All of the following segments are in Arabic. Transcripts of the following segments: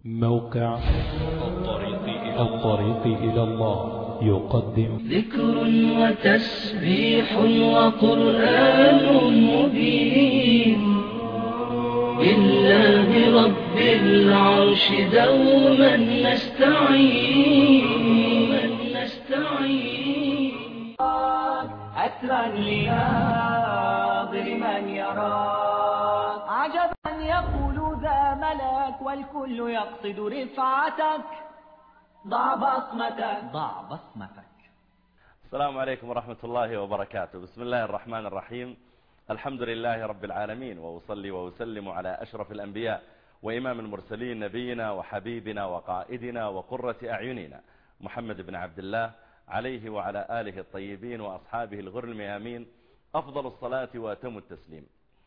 موقع الطريق إلى الله يقدم ذكر وتسبيح وقرآن مبين بالله رب العرش دوما نستعين عطرا لناظر من يراك عجبا يقول ذا ملك والكل يقصد رفعتك ضع بصمتك. السلام عليكم ورحمة الله وبركاته. بسم الله الرحمن الرحيم. الحمد لله رب العالمين، وأصلي وأسلم على أشرف الأنبياء وإمام المرسلين نبينا وحبيبنا وقائدنا وقرة أعيننا محمد بن عبد الله عليه وعلى آله الطيبين وأصحابه الغر الميامين أفضل الصلاة وأتم التسليم.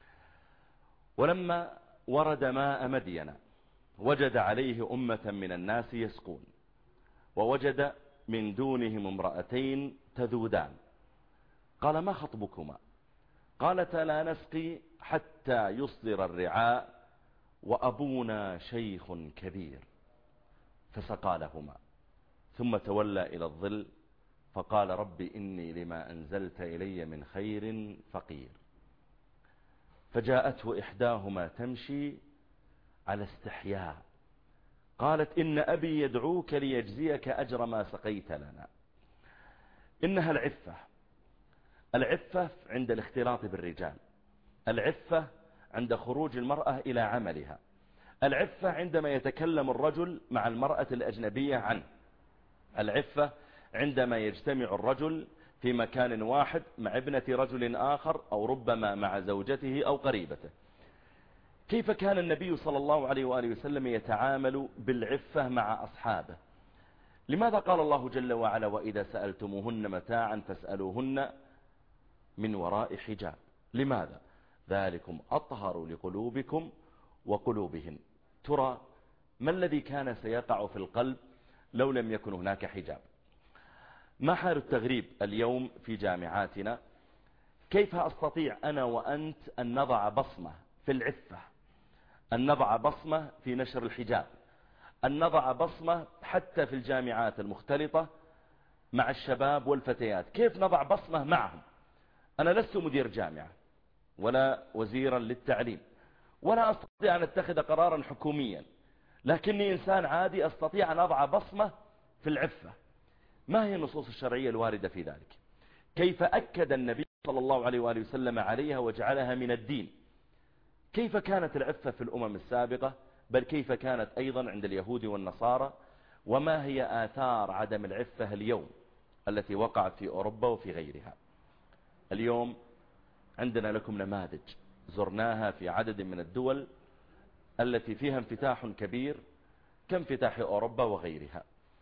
ولما ورد ماء مدين وجد عليه أمة من الناس يسقون، ووجد من دونهم امرأتين تذودان. قال: ما خطبكما؟ قالتا: لا نسقي حتى يصدر الرعاء وأبونا شيخ كبير. فسقى لهما ثم تولى إلى الظل فقال: رب إني لما أنزلت إلي من خير فقير. فجاءته إحداهما تمشي على استحياء قالت: إن أبي يدعوك ليجزيك أجر ما سقيت لنا. إنها العفة عند الاختلاط بالرجال، العفة عند خروج المرأة إلى عملها، العفة عندما يتكلم الرجل مع المرأة الأجنبية عنه، العفة عندما يجتمع الرجل في مكان واحد مع ابنة رجل آخر أو ربما مع زوجته أو قريبته. كيف كان النبي صلى الله عليه وآله وسلم يتعامل بالعفة مع أصحابه؟ لماذا قال الله جل وعلا: وإذا سألتموهن متاعا فاسألوهن من وراء حجاب؟ لماذا؟ ذلكم أطهر لقلوبكم وقلوبهن. ترى ما الذي كان سيقع في القلب لو لم يكن هناك حجاب؟ ما حال التغريب اليوم في جامعاتنا؟ كيف أستطيع أنا وأنت أن نضع بصمة في العفة، أن نضع بصمة في نشر الحجاب، أن نضع بصمة حتى في الجامعات المختلطة مع الشباب والفتيات؟ كيف نضع بصمة معهم؟ أنا لست مدير جامعة ولا وزيرا للتعليم ولا أستطيع أن أتخذ قرارا حكوميا، لكني إنسان عادي أستطيع أن أضع بصمة في العفة. ما هي النصوص الشرعية الواردة في ذلك؟ كيف أكد النبي صلى الله عليه وآله وسلم عليها وجعلها من الدين؟ كيف كانت العفة في الأمم السابقة، بل كيف كانت أيضا عند اليهود والنصارى؟ وما هي آثار عدم العفة اليوم التي وقعت في أوروبا وفي غيرها؟ اليوم عندنا لكم نماذج زرناها في عدد من الدول التي فيها انفتاح كبير كانفتاح أوروبا وغيرها.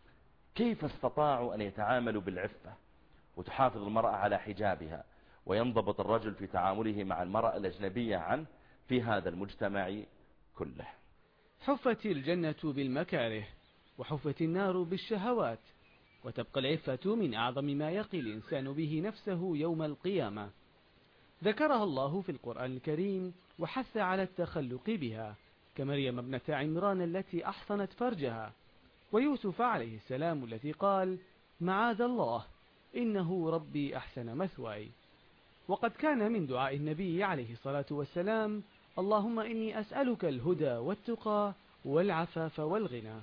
كيف استطاعوا أن يتعاملوا بالعفة وتحافظ المرأة على حجابها وينضبط الرجل في تعامله مع المرأة الأجنبية عنه في هذا المجتمع كله؟ حفت الجنة بالمكاره وحفت النار بالشهوات، وتبقى العفة من أعظم ما يقي الإنسان به نفسه يوم القيامة. ذكرها الله في القرآن الكريم وحث على التخلق بها، كمريم ابنة عمران التي أحصنت فرجها، ويوسف عليه السلام التي قال: معاذ الله إنه ربي أحسن مثواي. وقد كان من دعاء النبي عليه الصلاة والسلام: اللهم إني أسألك الهدى والتقى والعفاف والغنى.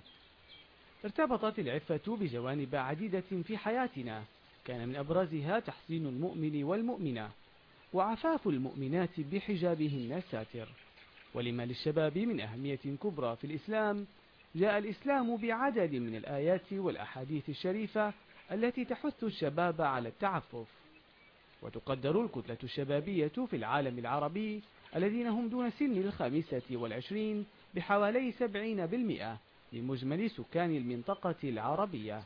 ارتبطت العفة بجوانب عديدة في حياتنا، كان من أبرزها تحسين المؤمن والمؤمنة وعفاف المؤمنات بحجابهن الساتر. ولما للشباب من أهمية كبرى في الإسلام، جاء الإسلام بعدد من الآيات والأحاديث الشريفة التي تحث الشباب على التعفف. وتقدر الكتلة الشبابية في العالم العربي الذين هم دون سن 25 بحوالي 70% من مجمل سكان المنطقة العربية.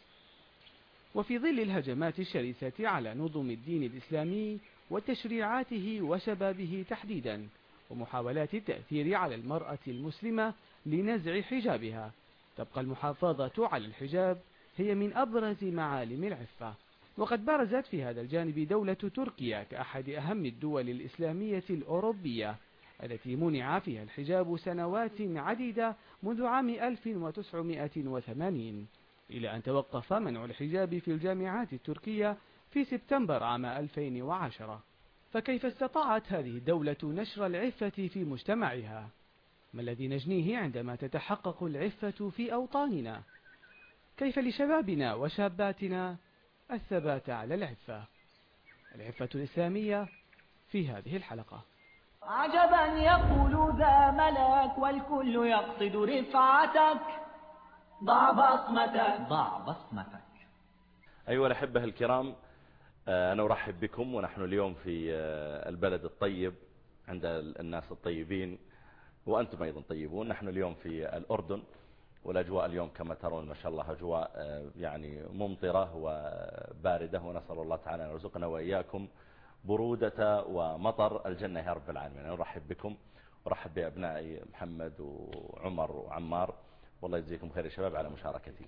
وفي ظل الهجمات الشرسة على نظم الدين الإسلامي وتشريعاته وشبابه تحديدا، ومحاولات التأثير على المرأة المسلمة لنزع حجابها، تبقى المحافظة على الحجاب هي من أبرز معالم العفة. وقد برزت في هذا الجانب دولة تركيا كأحد أهم الدول الإسلامية الأوروبية، التي منع فيها الحجاب سنوات عديدة منذ عام 1980، إلى أن توقف منع الحجاب في الجامعات التركية في سبتمبر عام 2010. فكيف استطاعت هذه الدولة نشر العفة في مجتمعها؟ ما الذي نجنيه عندما تتحقق العفة في أوطاننا؟ كيف لشبابنا وشاباتنا الثبات على العفة؟ العفة الإسلامية في هذه الحلقة. عجبا يقول ذا ملك والكل يقصد رفعتك، ضع بصمتك ضع بصمتك. أيها الأحبة الكرام، أنا أرحب بكم، ونحن اليوم في البلد الطيب عند الناس الطيبين، وأنتم أيضا طيبون. نحن اليوم في الأردن، والأجواء اليوم كما ترون ما شاء الله أجواء يعني ممطرة وباردة، ونسأل الله تعالى أن يرزقنا وإياكم برودة ومطر الجنة يا رب العالمين. أنا أرحب بكم، ورحب بأبنائي محمد وعمر وعمار، والله يجزيكم خير يا شباب على مشاركتي.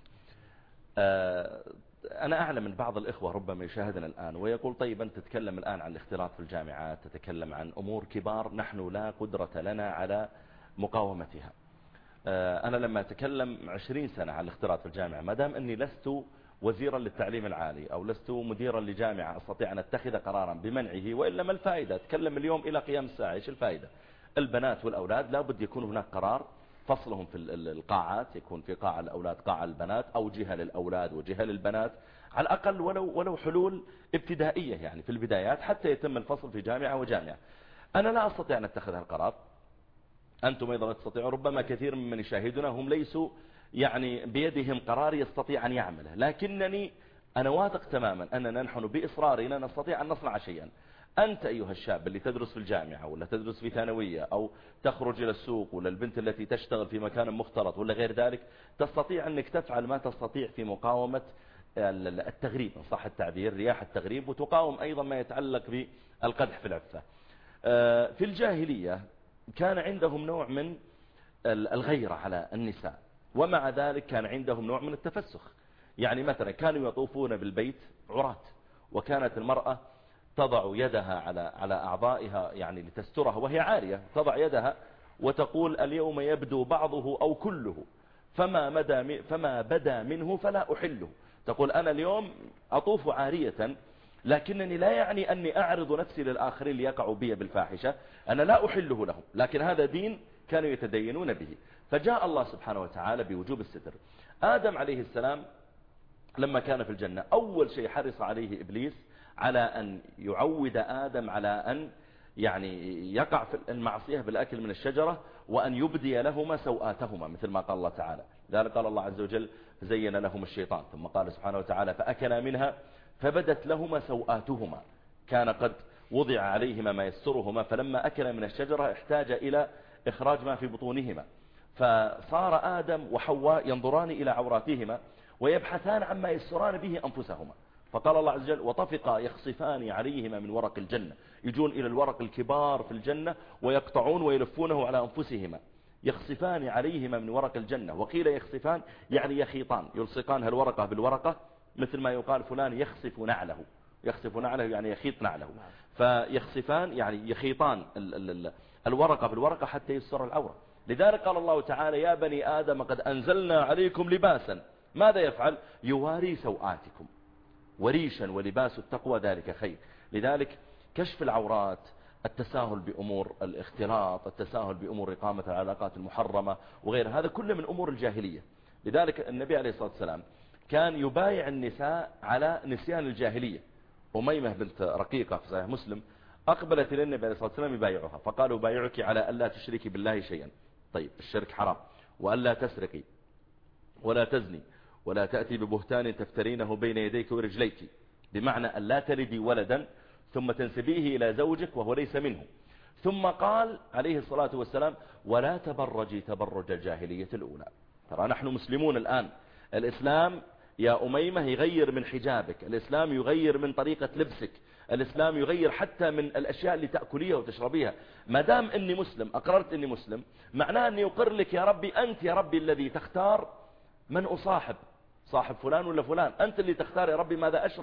أنا أعلم من بعض الإخوة ربما يشاهدنا الآن ويقول طيب أنت تتكلم الآن عن الاختلاط في الجامعات، تتكلم عن أمور كبار نحن لا قدرة لنا على مقاومتها. أنا لما أتكلم 20 سنة عن الاختلاط في الجامعة، ما دام أني لست وزيرا للتعليم العالي أو لست مديرا لجامعة أستطيع أن أتخذ قرارا بمنعه، وإلا ما الفائدة؟ أتكلم اليوم إلى قيام الساعة، إيش الفائدة؟ البنات والأولاد لابد يكون هناك قرار فصلهم في القاعات، يكون في قاعة الأولاد قاعة البنات، أو جهة للأولاد وجهة للبنات، على الأقل ولو حلول ابتدائية يعني في البدايات حتى يتم الفصل في جامعة وجامعة. أنا لا أستطيع أن أتخذ هالقرار، أنتم أيضا لا تستطيعون، ربما كثير ممن يشاهدنا هم ليسوا يعني بيدهم قرار يستطيع أن يعمله، لكنني أنا واثق تماما أننا نحن بإصرارنا نستطيع أن نصنع شيئا. أنت أيها الشاب اللي تدرس في الجامعة ولا تدرس في ثانوية أو تخرج إلى السوق، ولا البنت التي تشتغل في مكان مختلط ولا غير ذلك، تستطيع أنك تفعل ما تستطيع في مقاومة التغريب، إن صح التعبير، رياح التغريب، وتقاوم أيضا ما يتعلق بالقدح في العفة. في الجاهلية كان عندهم نوع من الغيرة على النساء، ومع ذلك كان عندهم نوع من التفسخ. يعني مثلا كانوا يطوفون بالبيت عراة، وكانت المرأة تضع يدها على أعضائها يعني لتسترها وهي عارية، تضع يدها وتقول اليوم يبدو بعضه أو كله، فما بدا منه فلا أحله. تقول أنا اليوم أطوف عارية، لكنني لا يعني أني أعرض نفسي للآخرين ليقعوا بي بالفاحشة، أنا لا أحله لهم، لكن هذا دين كانوا يتدينون به. فجاء الله سبحانه وتعالى بوجوب الستر. آدم عليه السلام لما كان في الجنة أول شيء حرص عليه إبليس على أن يعود آدم على أن يعني يقع في المعصية بالأكل من الشجرة، وأن يبدي لهما سوآتهما، مثل ما قال الله تعالى. ذلك قال الله عز وجل زين لهم الشيطان، ثم قال سبحانه وتعالى فأكلا منها فبدت لهما سوآتهما، كان قد وضع عليهما ما يسترهما، فلما أكلا من الشجرة احتاج إلى إخراج ما في بطونهما، فصار آدم وحواء ينظران إلى عوراتهما ويبحثان عما يستران به أنفسهما. فقال الله عز وجل وطفقا يخصفان عليهما من ورق الجنة، يجون إلى الورق الكبار في الجنة ويقطعون ويلفونه على أنفسهما، يخصفان عليهما من ورق الجنة. وقيل يخصفان يعني يخيطان، يلصقان الورقة بالورقة، مثل ما يقال فلان يخصف نعله، يخصف نعله يعني يخيط نعله، فيخصفان يعني يخيطان الورقة بالورقة حتى يستر العورة. لذلك قال الله تعالى يا بني آدم قد أنزلنا عليكم لباسا، ماذا يفعل؟ يواري سوآتكم، وريشا ولباس التقوى ذلك خير. لذلك كشف العورات، التساهل بأمور الاختلاط، التساهل بأمور إقامة العلاقات المحرمة وغير هذا كله من أمور الجاهلية. لذلك النبي عليه الصلاة والسلام كان يبايع النساء على نسيان الجاهلية. أميمة بنت رقيقة في صحيح مسلم أقبلت إلى النبي عليه الصلاة والسلام يبايعها، فقالوا بايعك على ألا تشركي بالله شيئا. طيب الشرك حرام، وألا تسرقي ولا تزني ولا تأتي ببهتان تفترينه بين يديك ورجليك، بمعنى أن لا تلدي ولدا ثم تنسبيه إلى زوجك وهو ليس منه. ثم قال عليه الصلاة والسلام ولا تبرجي تبرج الجاهلية الأولى. ترى نحن مسلمون الآن، الإسلام يا أميمة يغير من حجابك، الإسلام يغير من طريقة لبسك، الإسلام يغير حتى من الأشياء اللي تأكليها وتشربيها. ما دام أني مسلم، أقررت أني مسلم، معناه أني أقر لك يا ربي، أنت يا ربي الذي تختار من أصاحب، صاحب فلان ولا فلان، أنت اللي تختار يا ربي ماذا أشرب،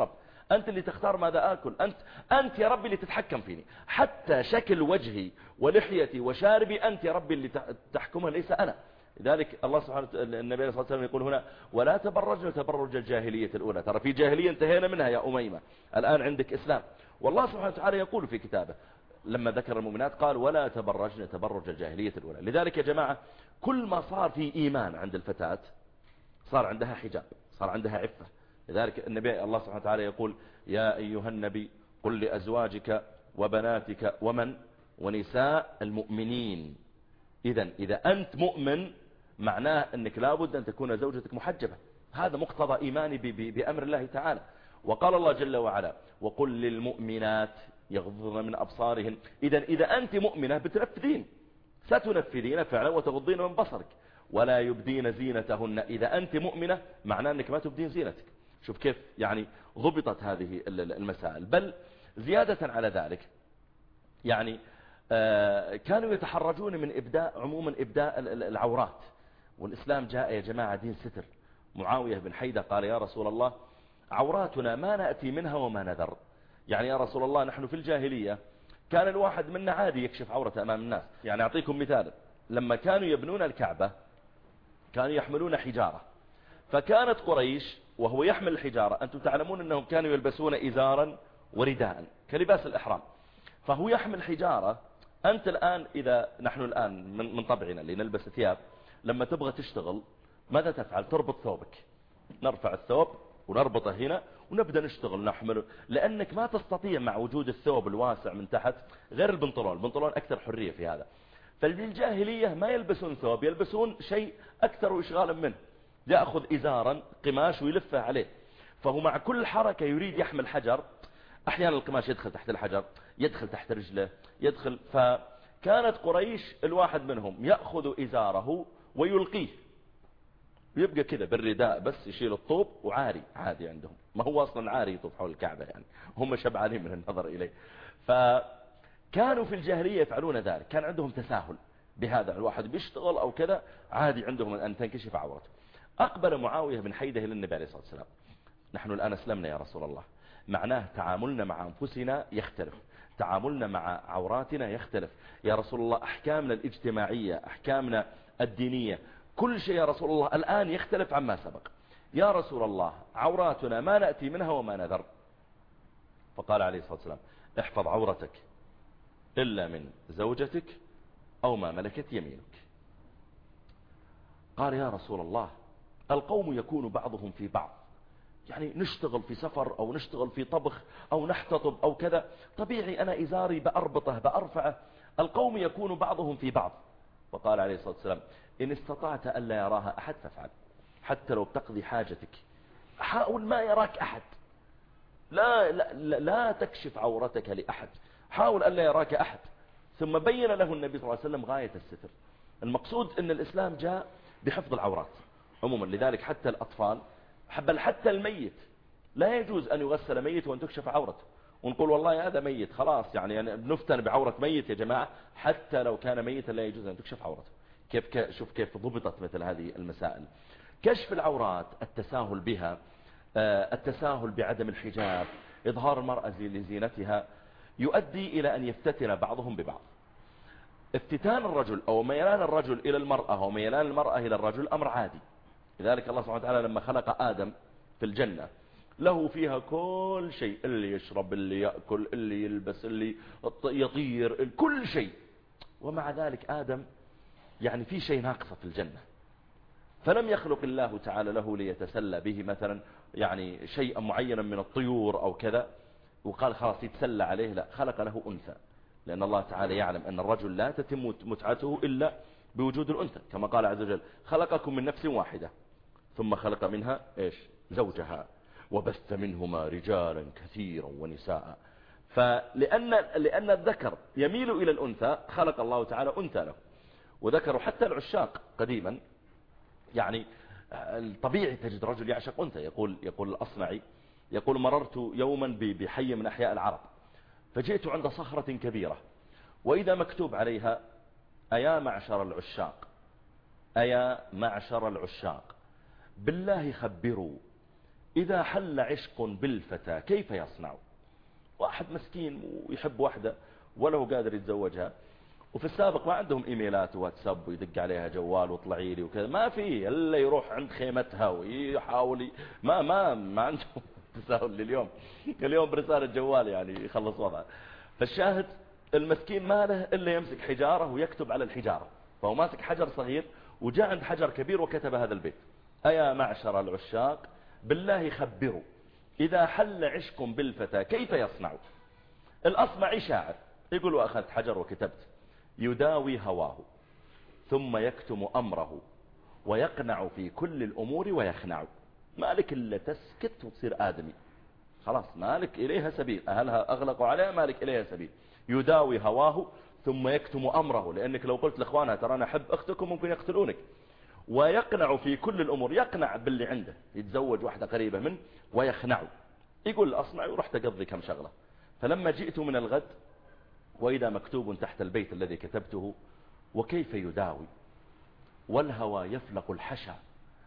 أنت اللي تختار ماذا آكل، أنت يا ربي اللي تتحكم فيني، حتى شكل وجهي ولحيتي وشاربي أنت يا ربي اللي تحكمها ليس أنا. لذلك الله سبحانه النبي صلى الله عليه وسلم يقول هنا ولا تبرجن تبرج الجاهلية الأولى. ترى في جاهلية انتهينا منها يا أميمة، الآن عندك إسلام. والله سبحانه وتعالى يقول في كتابه لما ذكر المؤمنات قال ولا تبرجن تبرج الجاهلية الأولى. لذلك يا جماعة كل ما صار في إيمان عند الفتاة صار عندها حجاب، صار عندها عفة. لذلك النبي الله سبحانه وتعالى يقول يا أيها النبي قل لأزواجك وبناتك ومن ونساء المؤمنين. إذا أنت مؤمن معناه أنك لابد أن تكون زوجتك محجبة، هذا مقتضى إيماني بأمر الله تعالى. وقال الله جل وعلا وقل للمؤمنات يغضضن من أبصارهن. إذا أنت مؤمنة بتنفذين، ستنفذين فعلا وتغضين من بصرك. ولا يبدين زينتهن. إذا أنت مؤمنة معناه أنك ما تبدين زينتك. شوف كيف يعني ضبطت هذه المسائل. بل زيادة على ذلك يعني كانوا يتحرجون من عموما إبداء العورات، والإسلام جاء يا جماعة دين ستر. معاوية بن حيدة قال يا رسول الله عوراتنا ما نأتي منها وما نذر. يعني يا رسول الله نحن في الجاهلية كان الواحد منا عادي يكشف عورته أمام الناس. يعني أعطيكم مثال، لما كانوا يبنون الكعبة كانوا يحملون حجارة، فكانت قريش وهو يحمل الحجارة، أنتم تعلمون أنهم كانوا يلبسون إزارا ورداء كلباس الإحرام، فهو يحمل حجارة. أنت الآن إذا نحن الآن من طبعنا اللي نلبس ثياب لما تبغى تشتغل ماذا تفعل؟ تربط ثوبك، نرفع الثوب ونربطه هنا ونبدأ نشتغل نحمله، لأنك ما تستطيع مع وجود الثوب الواسع من تحت غير البنطلون أكثر حرية في هذا. فالجاهلية ما يلبسون ثوب، يلبسون شيء أكثر إشغالا منه، يأخذ إزارا قماش ويلفه عليه، فهو مع كل حركة يريد يحمل حجر، أحيانا القماش يدخل تحت الحجر، يدخل تحت رجله، يدخل. فكانت قريش الواحد منهم يأخذ إزاره ويلقيه، يبقى كذا بالرداء بس يشيل الطوب وعاري عادي عندهم، ما هو أصلا عاري يطوف حول الكعبة، يعني هم شبعانين من النظر إليه. فكانوا في الجاهلية يفعلون ذلك، كان عندهم تساهل بهذا، الواحد بيشتغل أو كذا عادي عندهم أن تنكشف عورته. أقبل معاوية بن حيدة إلى النبي عليه الصلاة والسلام، نحن الآن أسلمنا يا رسول الله، معناه تعاملنا مع أنفسنا يختلف، تعاملنا مع عوراتنا يختلف يا رسول الله، أحكامنا الاجتماعية، أحكامنا الدينية، كل شيء يا رسول الله الآن يختلف عما سبق. يا رسول الله عوراتنا ما نأتي منها وما نذر. فقال عليه الصلاة والسلام احفظ عورتك إلا من زوجتك أو ما ملكت يمينك. قال يا رسول الله القوم يكون بعضهم في بعض، يعني نشتغل في سفر أو نشتغل في طبخ أو نحتطب أو كذا، طبيعي أنا إزاري بأربطه بأرفعه، القوم يكون بعضهم في بعض. فقال عليه الصلاة والسلام إن استطعت ألا يراها أحد فافعل، حتى لو بتقضي حاجتك حاول ما يراك أحد، لا تكشف عورتك لأحد، حاول ألا يراك أحد. ثم بين له النبي صلى الله عليه وسلم غاية الستر. المقصود أن الإسلام جاء بحفظ العورات عموما، لذلك حتى الأطفال بل حتى الميت لا يجوز أن يغسل ميت وأن تكشف عورته ونقول والله هذا ميت خلاص، يعني بنفتن بعورة ميت يا جماعة، حتى لو كان ميتا لا يجوز أن تكشف عورته. شوف كيف ضبطت مثل هذه المسائل. كشف العورات، التساهل بها، التساهل بعدم الحجاب، إظهار المرأة لزينتها، يؤدي إلى أن يفتتن بعضهم ببعض. افتتان الرجل أو ميلان الرجل إلى المرأة أو ميلان المرأة إلى الرجل أمر عادي. لذلك الله سبحانه وتعالى لما خلق آدم في الجنة له فيها كل شيء، اللي يشرب، اللي يأكل، اللي يلبس، اللي يطير، كل شيء، ومع ذلك آدم يعني في شيء ناقصة في الجنة، فلم يخلق الله تعالى له ليتسلى به مثلا يعني شيئا معينا من الطيور أو كذا وقال خلاص يتسلى عليه، لا، خلق له أنثى، لأن الله تعالى يعلم أن الرجل لا تتم متعته إلا بوجود الأنثى، كما قال عز وجل خلقكم من نفس واحدة ثم خلق منها إيش؟ زوجها وبث منهما رجالا كثيرا ونساء. فلأن الذكر يميل إلى الأنثى خلق الله تعالى أنثى له، وذكروا حتى العشاق قديما، يعني الطبيعي تجد رجل يعشق أنثى. يقول الأصمعي يقول مررت يوما بحي من أحياء العرب فجئت عند صخرة كبيرة وإذا مكتوب عليها أيا معشر العشاق، أيا معشر العشاق بالله خبروا إذا حل عشق بالفتى كيف يصنع؟ واحد مسكين ويحب واحدة ولا هو قادر يتزوجها، وفي السابق ما عندهم إيميلات وواتساب ويدق عليها جوال وطلعي لي وكذا، ما في إلا يروح عند خيمتها ويحاول ما عندهم تساهل اليوم برسالة جوال يعني يخلص وضعه. فالشاهد المسكين ما له إلا يمسك حجارة ويكتب على الحجارة، فهو ماسك حجر صغير وجاء عند حجر كبير وكتب هذا البيت: أيا معشر العشاق بالله خبروا إذا حل عشق بالفتى كيف يصنع؟ الأصمعي شاعر يقول: وأخذت حجر وكتبت: يداوي هواه ثم يكتم أمره ويقنع في كل الأمور ويخنع. مالك إلا تسكت وتصير آدمي، خلاص مالك إليها سبيل، أهلها أغلقوا عليها، مالك إليها سبيل. يداوي هواه ثم يكتم أمره، لأنك لو قلت لإخوانها ترى أنا أحب أختكم ممكن يقتلونك. ويقنع في كل الأمور، يقنع باللي عنده، يتزوج واحدة قريبة منه ويخنع. يقول الأصمعي: ورحت أقضي كم شغلة، فلما جئت من الغد وإذا مكتوب تحت البيت الذي كتبته: وكيف يداوي والهوى يفلق الحشا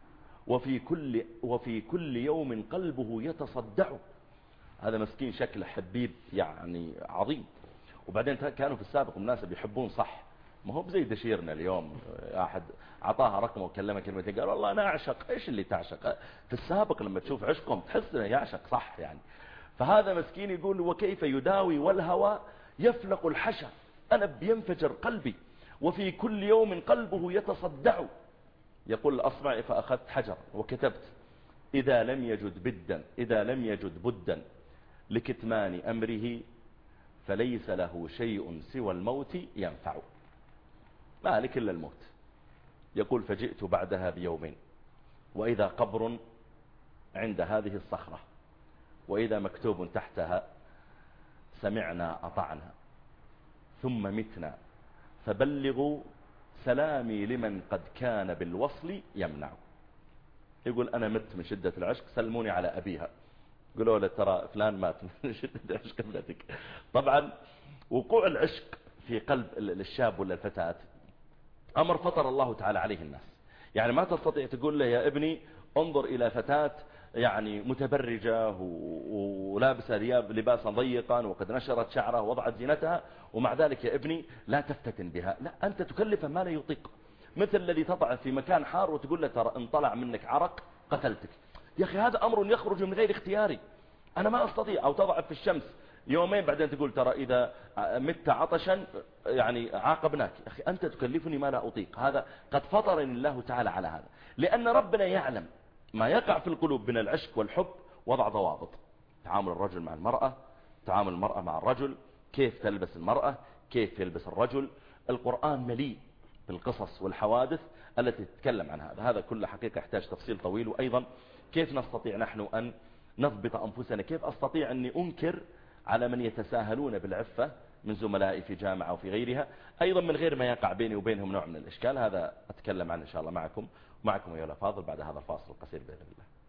وفي كل يوم قلبه يتصدع. هذا مسكين شكله حبيب يعني عظيم. وبعدين كانوا في السابق مناسب يحبون صح، ما هو بزي دشيرنا اليوم أحد عطاها رقمه وكلمه كلمتين قال والله أنا أعشق. إيش اللي تعشق؟ في السابق لما تشوف عشقهم تحس أنه يعشق صح يعني. فهذا مسكين يقول: وكيف يداوي والهوى يفلق الحشا، أنا بينفجر قلبي وفي كل يوم قلبه يتصدع. يقول الأصمعي: فأخذت حجر وكتبت: إذا لم يجد بدا لكتمان أمره فليس له شيء سوى الموت ينفع. مالك إلا الموت. يقول: فجئت بعدها بيومين وإذا قبر عند هذه الصخرة وإذا مكتوب تحتها: سمعنا أطعنا ثم متنا فبلغوا سلامي لمن قد كان بالوصل يمنع. يقول: أنا مت من شدة العشق، سلموني على أبيها. قالوا له: ترى فلان مات من شدة عشق ابنتك. طبعا وقوع العشق في قلب الشاب ولا الفتاة أمر فطر الله تعالى عليه الناس. يعني ما تستطيع تقول له: يا ابني انظر إلى فتاة يعني متبرجة ولابسة لباسا ضيقا وقد نشرت شعرها ووضعت زينتها، ومع ذلك يا ابني لا تفتتن بها. لا، أنت تكلفه ما لا يطيق. مثل الذي تضع في مكان حار وتقول له: ترى ان طلع منك عرق قتلتك. يا أخي هذا أمر يخرج من غير اختياري، أنا ما أستطيع. أو تضع في الشمس يومين بعدين تقول: ترى إذا مت عطشا يعني عاقبناك. يا أخي أنت تكلفني ما لا أطيق. هذا قد فطرني الله تعالى على هذا، لأن ربنا يعلم ما يقع في القلوب من العشق والحب. وضع ضوابط: تعامل الرجل مع المرأة، تعامل المرأة مع الرجل، كيف تلبس المرأة، كيف يلبس الرجل. القرآن مليء بالقصص والحوادث التي تتكلم عن هذا. هذا كله حقيقة يحتاج تفصيل طويل. وأيضا كيف نستطيع نحن أن نضبط أنفسنا، كيف أستطيع أني أنكر على من يتساهلون بالعفة من زملائي في جامعة وفي غيرها، أيضا من غير ما يقع بيني وبينهم نوع من الإشكال. هذا أتكلم عنه إن شاء الله معكم أيها الأفاضل بعد هذا الفاصل القصير بإذن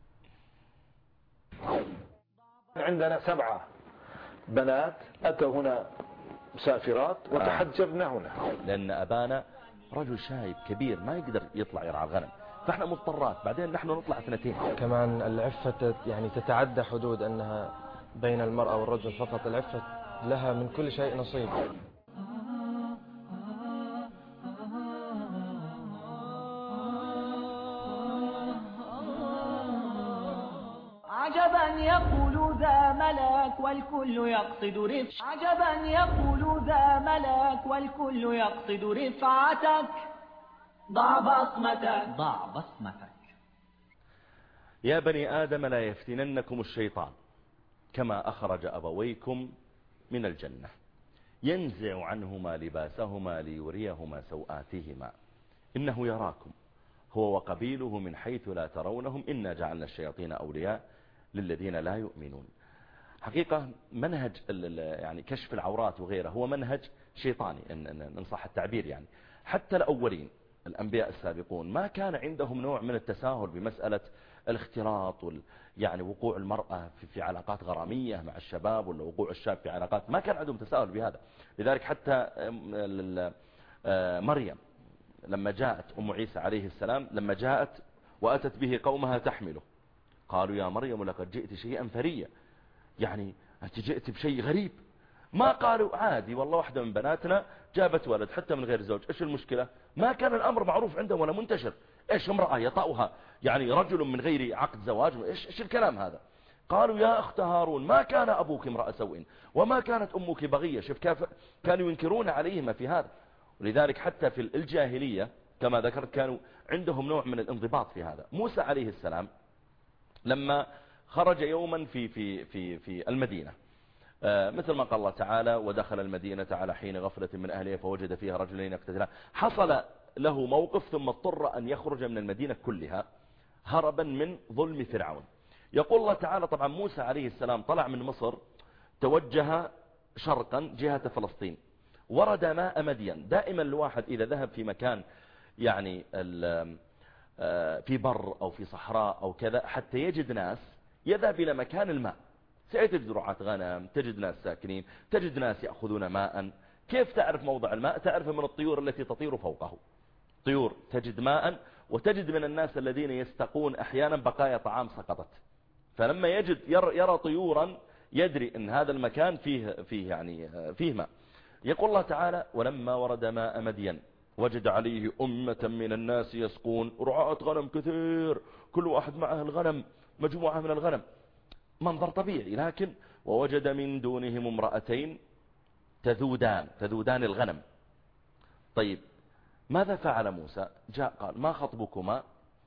الله. عندنا 7 بنات أتوا هنا مسافرات وتحجبنا هنا، لأن أبانا رجل شايب كبير ما يقدر يطلع يرعى الغنم، فاحنا مضطرات. بعدين نحن نطلع 2. كمان العفة يعني تتعدى حدود أنها بين المرأة والرجل فقط، العفة لها من كل شيء نصيب. عجبا يقول ذا ملك والكل يقصد رفعتك، عجبا يقول ذا ملك والكل يقصد رفعتك، ضع بصمتك. يا بني آدم لا يفتننكم الشيطان كما أخرج أبويكم من الجنة ينزع عنهما لباسهما ليريهما سوآتهما إنه يراكم هو وقبيله من حيث لا ترونهم إنا جعلنا الشياطين أولياء للذين لا يؤمنون. حقيقة منهج يعني كشف العورات وغيره هو منهج شيطاني إن صح التعبير. يعني حتى الأولين الأنبياء السابقون ما كان عندهم نوع من التساهل بمسألة الاختلاط يعني وقوع المرأة في علاقات غرامية مع الشباب، ولا وقوع الشاب في علاقات، ما كان عندهم تساهل بهذا. لذلك حتى مريم لما جاءت أم عيسى عليه السلام، لما جاءت وأتت به قومها تحمله، قالوا يا مريم لقد جئت شيئا فريا، يعني أنت جئت بشيء غريب. ما قالوا عادي والله واحدة من بناتنا جابت ولد حتى من غير زوج، إيش المشكلة؟ ما كان الأمر معروف عندهم ولا منتشر. إيش امرأة يطأها يعني رجل من غير عقد زواج؟ إيش الكلام هذا؟ قالوا يا أخت هارون ما كان أبوك امرأ سوء وما كانت أمك بغية. شوف كيف كانوا ينكرون عليهما في هذا. ولذلك حتى في الجاهلية كما ذكرت كانوا عندهم نوع من الانضباط في هذا. موسى عليه السلام لما خرج يوما في المدينة، مثل ما قال الله تعالى ودخل المدينة على حين غفلة من أهلها فوجد فيها رجلين يقتتلان، حصل له موقف ثم اضطر أن يخرج من المدينة كلها هربا من ظلم فرعون. يقول الله تعالى طبعا موسى عليه السلام طلع من مصر توجه شرقا جهة فلسطين، ورد ماء مدين. دائما الواحد إذا ذهب في مكان يعني في بر أو في صحراء أو كذا حتى يجد ناس، يذهب إلى مكان الماء، سيتجد رعاة غنم، تجد ناس ساكنين، تجد ناس يأخذون ماء. كيف تعرف موضع الماء؟ تعرف من الطيور التي تطير فوقه، طيور تجد ماء، وتجد من الناس الذين يستقون أحيانا بقايا طعام سقطت، فلما يجد يرى طيورا يدري أن هذا المكان فيه ماء. يقول الله تعالى ولما ورد ماء مدين وجد عليه أمة من الناس يسقون، رعاة غنم كثير كل واحد معه الغنم، مجموعة من الغنم، منظر طبيعي. لكن ووجد من دونهم امرأتين تذودان الغنم. طيب ماذا فعل موسى؟ جاء قال ما خطبكما؟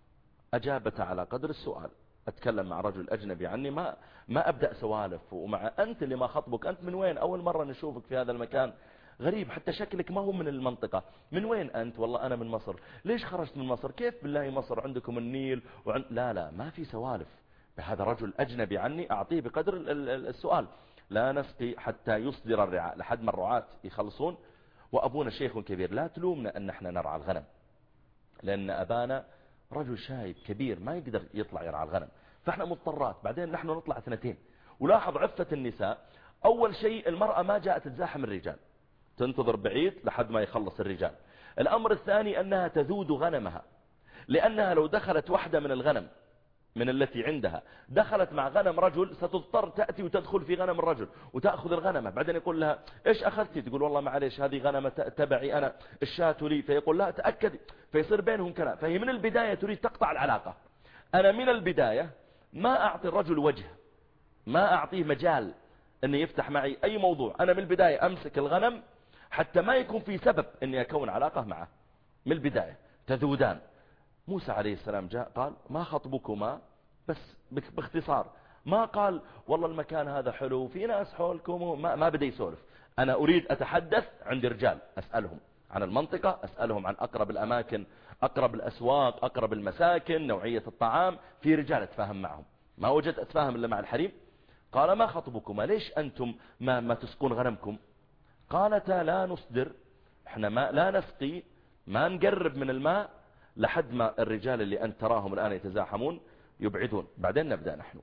أجابت على قدر السؤال. أتكلم مع رجل أجنبي عني ما أبدأ سوالف، ومع أنت اللي ما خطبك، أنت من وين؟ أول مرة نشوفك في هذا المكان، غريب حتى شكلك ما هو من المنطقة. من وين أنت؟ والله أنا من مصر. ليش خرجت من مصر؟ كيف بالله مصر عندكم النيل لا ما في سوالف. بهذا رجل أجنبي عني أعطيه بقدر السؤال. لا نسقي حتى يصدر الرعاء، لحد ما الرعاة يخلصون، وأبونا شيخ كبير. لا تلومنا أن احنا نرعى الغنم، لأن أبانا رجل شايب كبير ما يقدر يطلع يرعى الغنم، فاحنا مضطرات. بعدين نحن نطلع اثنتين. ولاحظ عفة النساء، أول شيء المرأة ما جاءت تزاحم الرجال، تنتظر بعيد لحد ما يخلص الرجال. الأمر الثاني أنها تذود غنمها، لأنها لو دخلت واحدة من الغنم من التي عندها دخلت مع غنم رجل ستضطر تأتي وتدخل في غنم الرجل وتأخذ الغنمة. بعدين يقول لها إيش أخذتي؟ تقول والله معليش هذه غنمة تبعي أنا، الشاة لي. فيقول لا تأكد، فيصير بينهم كلام. فهي من البداية تريد تقطع العلاقة. أنا من البداية ما أعطي الرجل وجه، ما أعطيه مجال أنه يفتح معي أي موضوع. أنا من البداية أمسك الغنم حتى ما يكون في سبب أني أكون علاقة معه من البداية. تذودان. موسى عليه السلام جاء قال ما خطبكما؟ بس باختصار، ما قال والله المكان هذا حلو في ناس حولكم، ما بدي يسولف. أنا أريد أتحدث عند رجال، أسألهم عن المنطقة، أسألهم عن أقرب الأماكن، أقرب الأسواق، أقرب المساكن، نوعية الطعام. في رجال أتفاهم معهم، ما وجدت أتفاهم إلا مع الحريم. قال ما خطبكما؟ ليش أنتم ما تسقون غنمكم؟ قالتا لا نصدر، احنا لا نسقي، ما نقرب من الماء لحد ما الرجال اللي أنت تراهم الآن يتزاحمون يبعدون، بعدين نبدأ نحن.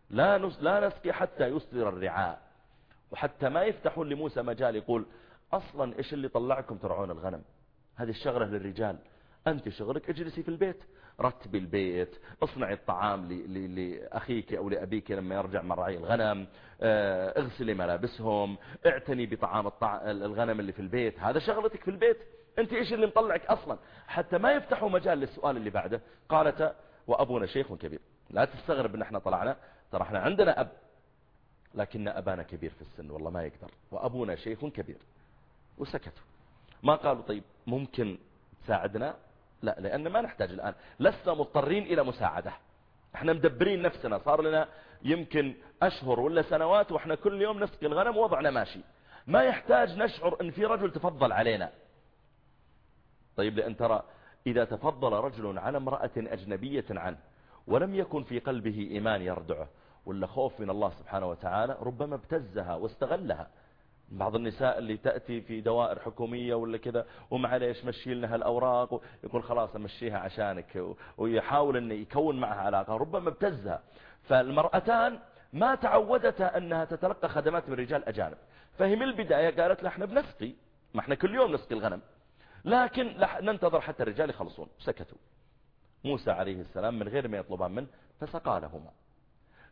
لا نسقي حتى يصدر الرعاء، وحتى ما يفتحون لموسى مجال يقول أصلا إيش اللي طلعكم ترعون الغنم؟ هذه الشغلة للرجال، أنت شغلك اجلسي في البيت، رتبي البيت، اصنعي الطعام لأخيك أو لأبيك لما يرجع من رعي الغنم، اغسلي ملابسهم، اعتني بطعام الغنم اللي في البيت. هذا شغلتك في البيت، أنت إيش اللي مطلعك أصلا؟ حتى ما يفتحوا مجال للسؤال اللي بعده. قالت وأبونا شيخ كبير. لا تستغرب ان احنا طلعنا، ترى احنا عندنا أب لكن أبانا كبير في السن والله ما يقدر، وأبونا شيخ كبير. وسكتوا، ما قالوا طيب ممكن تساعدنا؟ لا، لأن ما نحتاج الآن، لسنا مضطرين إلى مساعدة، احنا مدبرين نفسنا، صار لنا يمكن أشهر ولا سنوات وإحنا كل يوم نسقي الغنم ووضعنا ماشي، ما يحتاج نشعر أن في رجل تفضل علينا. طيب لأن ترى إذا تفضل رجل على امرأة أجنبية عنه ولم يكن في قلبه إيمان يردعه ولا خوف من الله سبحانه وتعالى، ربما ابتزها واستغلها. بعض النساء اللي تأتي في دوائر حكومية ولا كذا ومعليش مشي لنا هالأوراق، يقول خلاص أمشيها عشانك، ويحاول أن يكون معها علاقة، ربما ابتزها. فالمرأتان ما تعودتا أنها تتلقى خدمات من رجال أجانب، فهي من البداية قالت له احنا بنسقي، ما احنا كل يوم نسقي الغنم، لكن ننتظر حتى الرجال يخلصون. سكتوا. موسى عليه السلام من غير ما يطلبان منه فسقى لهما.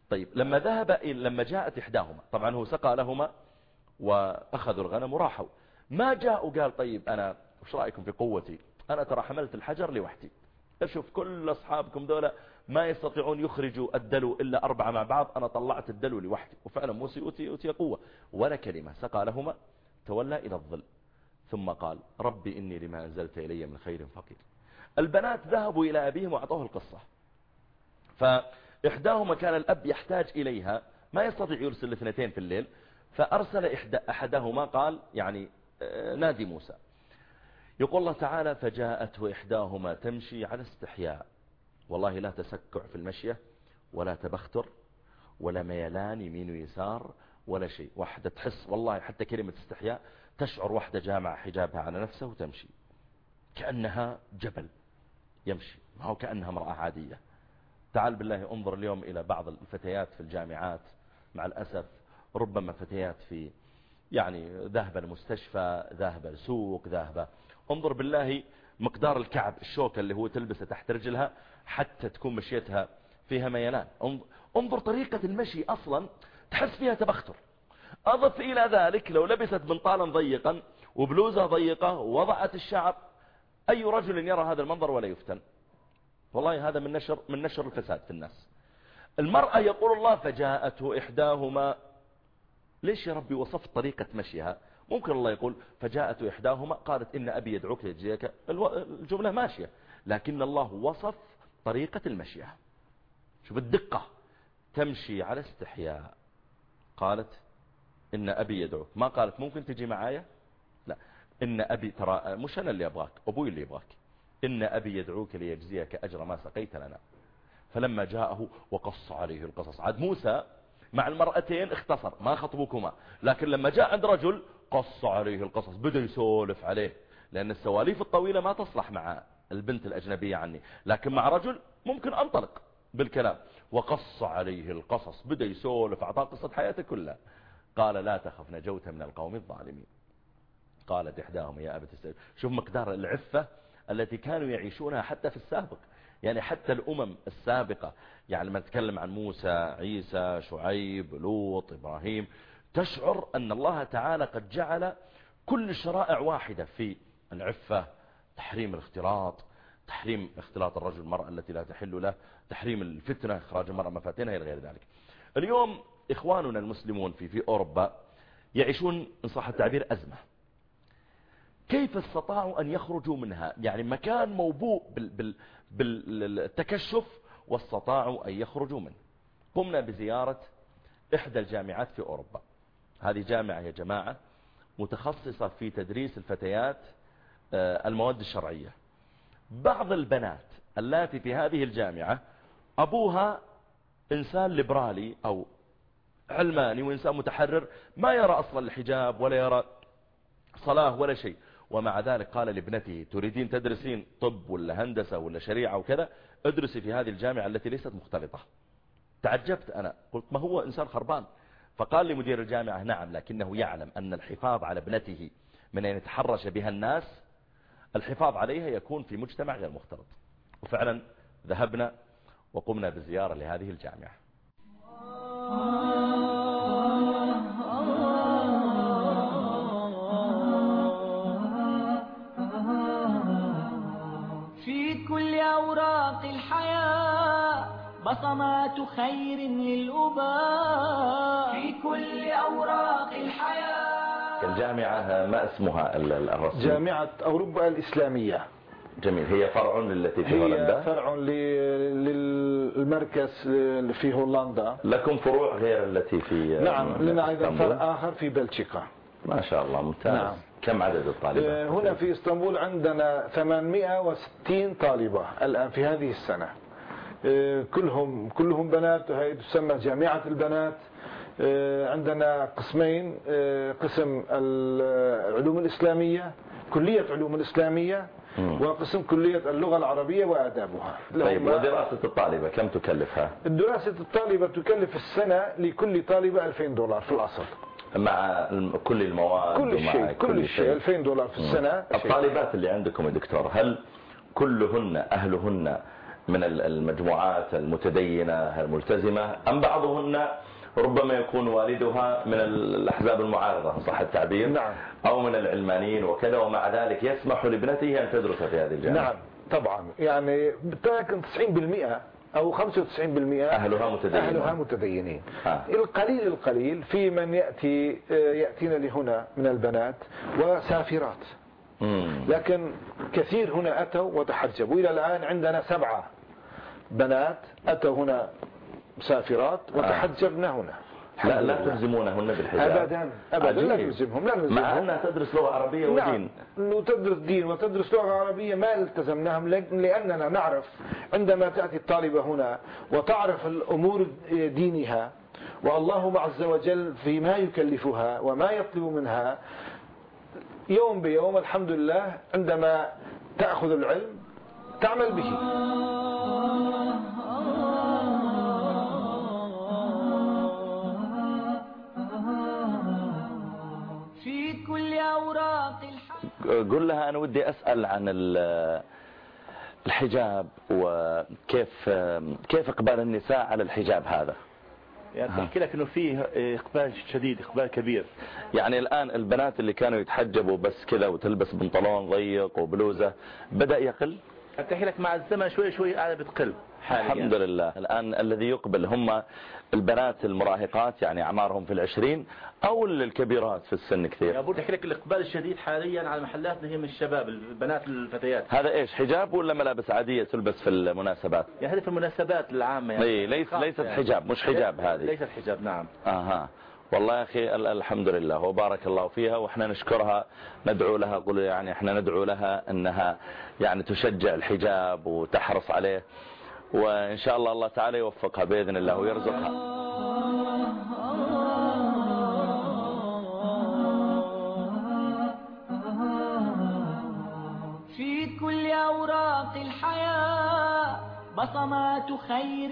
طيب لما جاءت إحداهما، طبعا هو سقى لهما وأخذوا الغنم وراحوا. ما جاء وقال طيب أنا وش رأيكم في قوتي، أنا ترى حملت الحجر لوحدي، أشوف كل أصحابكم دولة ما يستطيعون يخرجوا الدلو إلا 4 مع بعض، أنا طلعت الدلو لوحدي. وفعلا موسى أوتي قوة. ولا كلمة، سقى لهما، تولى إلى الظل، ثم قال ربي إني لما أنزلت إلي من خير فقير. البنات ذهبوا إلى أبيهم وأعطوه القصة. فإحداهما كان الأب يحتاج إليها، ما يستطيع يرسل 2 في الليل، فأرسل أحدهما قال يعني نادي موسى. يقول الله تعالى فجاءته إحداهما تمشي على استحياء، والله لا تسكع في المشية ولا تبختر ولا ميلان يمين ويسار ولا شيء. واحدة تحس والله حتى كلمة استحياء تشعر واحدة جامعة حجابها على نفسها وتمشي كأنها جبل يمشي، ما هو كأنها امرأة عادية. تعال بالله انظر اليوم إلى بعض الفتيات في الجامعات، مع الأسف ربما فتيات في يعني ذاهبة المستشفى، ذاهبة السوق، ذاهبة، انظر بالله مقدار الكعب الشوكة اللي هو تلبسه تحت رجلها حتى تكون مشيتها فيها ميلان. انظر طريقة المشي أصلا تحس فيها تبختر. أضف إلى ذلك لو لبست بنطالا ضيقا وبلوزة ضيقة ووضعت الشعر، أي رجل يرى هذا المنظر ولا يفتن؟ والله هذا من نشر الفساد في الناس. المرأة يقول الله فجاءته إحداهما، ليش يا ربي وصفت طريقة مشيها؟ ممكن الله يقول فجاءته إحداهما قالت إن أبي يدعوك يجزيك، الجملة ماشية، لكن الله وصف طريقة المشية. شوف الدقة، تمشي على استحياء، قالت إن أبي يدعوك، ما قالت ممكن تجي معايا، لا، إن أبي، ترى مش أنا اللي أبغاك، أبوي اللي يبغاك، إن أبي يدعوك ليجزيك أجر ما سقيت لنا. فلما جاءه وقص عليه القصص، عاد موسى مع المرأتين اختصر ما خطبكما، لكن لما جاء عند رجل قص عليه القصص، بدأ يسولف عليه، لأن السواليف الطويلة ما تصلح مع البنت الأجنبية عني، لكن مع رجل ممكن أنطلق بالكلام. وقص عليه القصص، بدأ يسولف، أعطاه قصة حياته كلها. قال لا تخف نجوت من القوم الظالمين. قالت إحداهم يا أبت استأجر. شوف مقدار العفة التي كانوا يعيشونها حتى في السابق، يعني حتى الأمم السابقة، يعني لما نتكلم عن موسى، عيسى، شعيب، لوط، إبراهيم، تشعر أن الله تعالى قد جعل كل الشرائع واحدة في العفة، تحريم الاختلاط، تحريم اختلاط الرجل المرأة التي لا تحل له، تحريم الفتنة، إخراج المرأة مفاتنها إلى غير ذلك. اليوم إخواننا المسلمون في أوروبا يعيشون إن صح التعبير أزمة. كيف استطاعوا أن يخرجوا منها؟ يعني مكان موبوء بالتكشف واستطاعوا أن يخرجوا منه. قمنا بزيارة إحدى الجامعات في أوروبا. هذه جامعة يا جماعة متخصصة في تدريس الفتيات المواد الشرعية. بعض البنات اللاتي في هذه الجامعة أبوها إنسان ليبرالي أو علماني وإنسان متحرر، ما يرى أصلا الحجاب ولا يرى صلاة ولا شيء، ومع ذلك قال لابنته تريدين تدرسين طب ولا هندسة ولا شريعة وكذا، ادرسي في هذه الجامعة التي ليست مختلطة. تعجبت أنا، قلت ما هو إنسان خربان. فقال لي مدير الجامعة نعم، لكنه يعلم أن الحفاظ على ابنته من أن يتحرش بها الناس، الحفاظ عليها يكون في مجتمع غير مختلط. وفعلا ذهبنا وقمنا بزيارة لهذه الجامعة. في كل أوراق الحياة بصمات خير للأباء، في كل أوراق الحياة. الجامعة ما اسمها الرسمي؟ جامعة أوروبا الإسلامية. جميل. هي فرع للتي في هولندا؟ هي فرع للمركز في هولندا. لكم فروع غير التي في؟ نعم، لنا أيضا فرع آخر في بلجيكا. ما شاء الله، ممتاز. نعم. كم عدد الطالبات؟ هنا في اسطنبول عندنا 860 طالبة الآن في هذه السنة، كلهم بنات، وهي تسمى جامعة البنات. عندنا قسمين، قسم العلوم الإسلامية، كلية علوم الإسلامية، وقسم كلية اللغة العربية وآدابها. طيب، ودراسة الطالبة كم تكلفها؟ دراسة الطالبة تكلف السنة لكل طالبة $2000 في الأصل، مع كل المواد كل شيء $2000 في السنة. الطالبات اللي عندكم يا دكتور، هل كلهن أهلهن من المجموعات المتدينة الملتزمة، أم بعضهن ربما يكون والدها من الأحزاب المعارضة صح التعبير؟ نعم. أو من العلمانيين وكذا، ومع ذلك يسمح لابنته أن تدرس في هذه الجامعة. نعم طبعا، يعني يمكن 90% أو 95% أهلها متدينين. القليل في من يأتينا لهنا من البنات وسافرات، لكن كثير هنا أتوا وتحجبوا. إلى الآن عندنا 7 بنات أتوا هنا سافرات وتحجبنا هنا. لا تلزمونهن بالحجاب أبدا لا نلزمهم، مع أنها تدرس لغة عربية ودين. وتدرس دين وتدرس لغة عربية، ما التزمناهم لأننا نعرف عندما تأتي الطالبة هنا وتعرف الأمور دينها والله عز وجل فيما يكلفها وما يطلب منها يوم بيوم، الحمد لله عندما تأخذ العلم تعمل به. قل لها أنا ودي أسأل عن الحجاب، وكيف إقبال النساء على الحجاب هذا. يعني أحكي لك أنه فيه إقبال شديد، إقبال كبير. يعني الآن البنات اللي كانوا يتحجبوا بس كذا وتلبس بنطلون ضيق وبلوزة بدأ يقل. أحكي لك مع الزمن شوي قاعدة بتقل حاليا. الحمد لله. الآن الذي يقبل هم البنات المراهقات، يعني أعمارهم في 20 أو الكبيرات في السن كثير. يا أحكي لك الإقبال الشديد حاليا على محلاتنا هي من الشباب، البنات الفتيات. هذا إيش، حجاب ولا ملابس عادية تلبس في المناسبات؟ يعني هذه في المناسبات العامة يعني. ليست حجاب، مش حجاب هذه. ليست حجاب نعم. والله يا أخي الحمد لله وبارك الله فيها، وإحنا نشكرها، ندعو لها، قل يعني إحنا ندعو لها أنها يعني تشجع الحجاب وتحرص عليه، وإن شاء الله تعالى يوفقها بإذن الله ويرزقها. في كل أوراق الحياة بصمات خير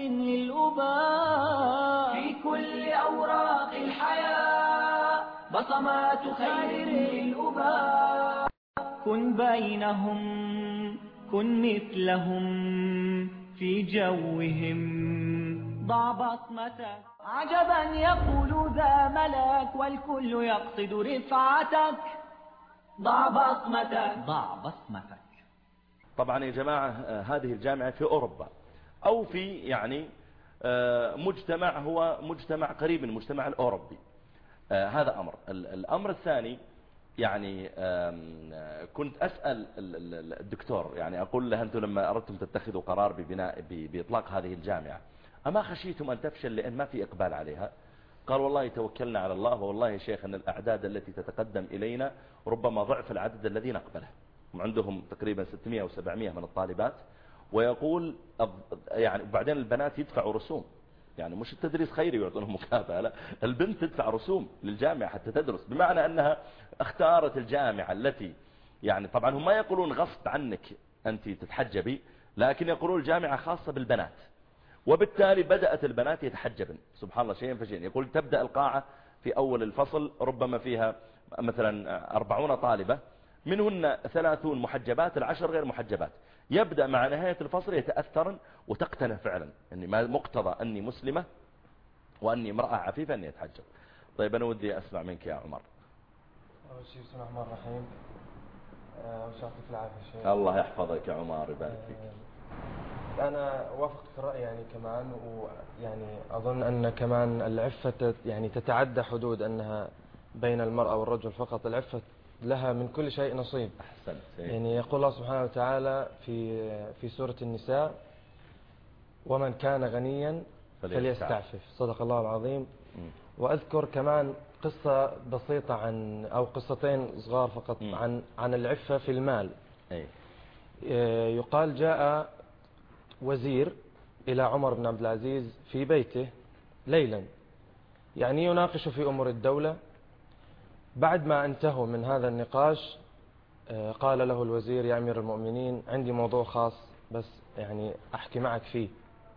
للأباء. في كل أوراق الحياة بصمات خير للأباء. كن بينهم، كن مثلهم في جوهم، ضع بصمتك. عجبا يقول ذا ملك والكل يقصد رفعتك. ضع بصمتك، ضع بصمتك. طبعا يا جماعة هذه الجامعة في أوروبا أو في يعني مجتمع هو مجتمع قريب من المجتمع الأوروبي. هذا أمر. الأمر الثاني يعني كنت أسأل الدكتور، يعني أقول له أنتم لما أردتم تتخذوا قرار بإطلاق هذه الجامعة أما خشيتم أن تفشل لأن ما في إقبال عليها؟ قال والله توكلنا على الله، والله يا شيخ أن الأعداد التي تتقدم إلينا ربما ضعف العدد الذي نقبله. عندهم تقريبا 600 أو 700 من الطالبات، ويقول يعني وبعدين البنات يدفعوا رسوم، يعني مش التدريس خيري يعطونهم مكافأة، لا، البنت تدفع رسوم للجامعة حتى تدرس، بمعنى أنها اختارت الجامعة التي يعني طبعا هم ما يقولون غصب عنك أنت تتحجبي، لكن يقولون الجامعة خاصة بالبنات، وبالتالي بدأت البنات يتحجبن. سبحان الله، شيئا فشيئا. يقول تبدأ القاعة في أول الفصل ربما فيها مثلا 40 طالبة، منهن 30 محجبات، 10 غير محجبات. يبدأ مع نهاية الفصل يتأثرن وتقتنع فعلا أني ما مقتضى أني مسلمة وأني امرأة عفيفة أني أتحجب. طيب أنا ودي أسمع منك يا عمر. أول شيء بسم الله الرحمن الرحيم، وش يعطيك العافية شيء. الله يحفظك يا عمر، يبارك فيك. أنا وافقت في الرأي يعني كمان، ويعني أظن أن كمان العفة يعني تتعدى حدود أنها بين المرأة والرجل فقط. العفة لها من كل شيء نصيب. أحسنت. يعني يقول الله سبحانه وتعالى في سورة النساء: ومن كان غنيا فليستعفف. صدق الله العظيم. وأذكر كمان قصة بسيطة أو قصتين صغار فقط عن العفة في المال. يقال جاء وزير إلى عمر بن عبد العزيز في بيته ليلا، يعني يناقش في أمور الدولة. بعد ما انتهوا من هذا النقاش قال له الوزير: يا أمير المؤمنين، عندي موضوع خاص بس يعني أحكي معك فيه.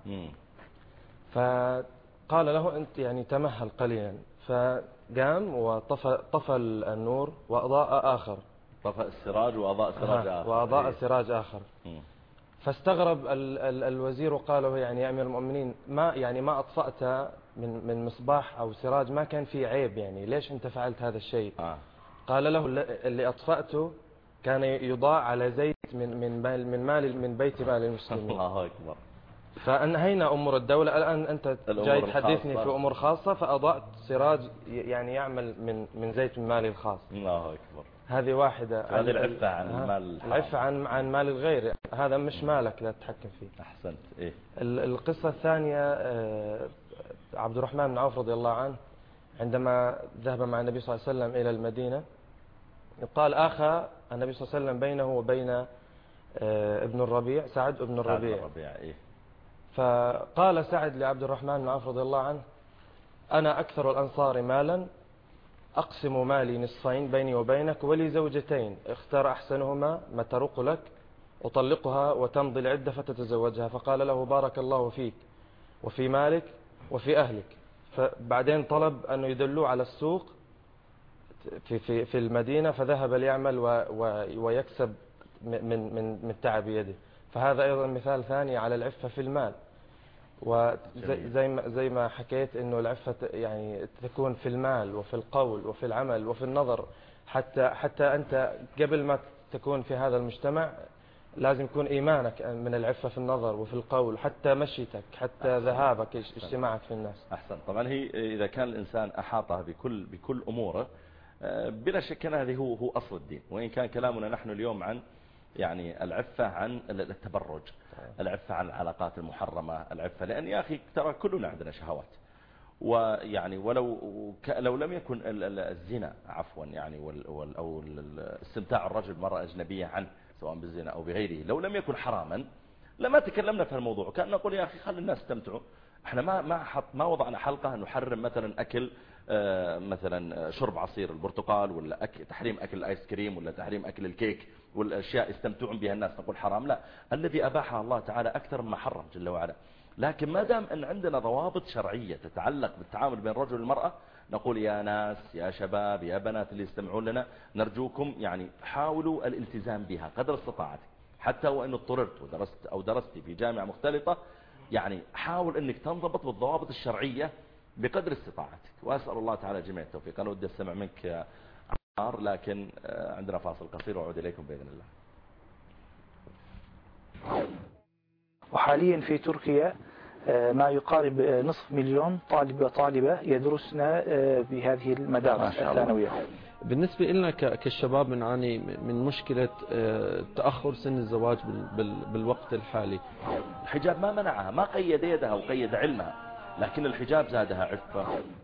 فقال له: أنت يعني تمهل قليلا. فقام وطفى النور وأضاء آخر، طفى السراج وأضاء سراج آخر. وأضاء سراج آخر. فاستغرب الوزير وقال له يعني يا أمير المؤمنين ما أطفأت من مصباح أو سراج ما كان فيه عيب، يعني ليش أنت فعلت هذا الشيء؟ قال له اللي أطفأته كان يضاع على زيت من بيت مال المسلمين. الله أكبر. فأنهينا أمور الدولة، الآن أنت جاي تحدثني في أمور خاصة، فأضاءت سراج يعني يعمل من زيت من مالي الخاص. الله أكبر. هذه واحدة. هذه العفة عن المال، العفة عن مال الغير، هذا مش مالك لا تتحكم فيه. أحسنت. إيه؟ القصة الثانية عبد الرحمن بن عوف رضي الله عنه عندما ذهب مع النبي صلى الله عليه وسلم إلى المدينة، قال آخى النبي صلى الله عليه وسلم بينه وبين ابن الربيع، سعد ابن الربيع. إيه؟ فقال سعد لعبد الرحمن بن عوف رضي الله عنه: أنا أكثر الأنصار مالا، أقسم مالي نصفين بيني وبينك، ولي زوجتين، اختار أحسنهما ما ترق لك، أطلقها وتمضي العدة فتتزوجها. فقال له: بارك الله فيك وفي مالك وفي أهلك. فبعدين طلب أن يدلوه على السوق في المدينة، فذهب ليعمل ويكسب من تعب يده. فهذا أيضا مثال ثاني على العفة في المال. وزي ما حكيت إنه العفة يعني تكون في المال وفي القول وفي العمل وفي النظر. حتى أنت قبل ما تكون في هذا المجتمع لازم يكون إيمانك من العفة في النظر وفي القول، حتى مشيتك، حتى ذهابك، اجتماعك في الناس. أحسن. طبعا هي إذا كان الإنسان أحاطه بكل أموره بلا شك أن هذه هو أصل الدين. وإن كان كلامنا نحن اليوم عن يعني العفة عن التبرج، العفة عن العلاقات المحرمة، العفة لأن يا أخي ترى كلنا عندنا شهوات، ويعني لو لم يكن الزنا عفوا يعني أو استمتاع الرجل بمرأة أجنبية عنه سواء بالزنا أو بغيره لو لم يكن حراما لما تكلمنا في الموضوع. كان نقول يا أخي خلي الناس يستمتعوا. احنا ما وضعنا حلقة نحرم مثلا أكل مثلا شرب عصير البرتقال، ولا تحريم أكل الآيس كريم، ولا تحريم أكل الكيك والأشياء يستمتعون بها الناس نقول حرام. لا، الذي أباحها الله تعالى أكثر مما حرم جل وعلا. لكن ما دام أن عندنا ضوابط شرعية تتعلق بالتعامل بين الرجل والمرأة نقول يا ناس، يا شباب، يا بنات اللي يستمعون لنا، نرجوكم يعني حاولوا الالتزام بها قدر استطاعتك. حتى وإن اضطررت ودرست أو درستي في جامعة مختلطة، يعني حاول أنك تنضبط بالضوابط الشرعية بقدر استطاعتك. وأسأل الله تعالى جميع التوفيق. أنا ودي أستمع منك يا عمار، لكن عندنا فاصل قصير وأعود إليكم بإذن الله. وحاليا في تركيا ما يقارب نصف مليون طالب وطالبة يدرسن بهذه المدارس الثانوية. بالنسبة لنا كالشباب بنعاني من مشكلة تأخر سن الزواج بالوقت الحالي. الحجاب ما منعها، ما قيد يدها وقيد علمها، لكن الحجاب زادها عفة.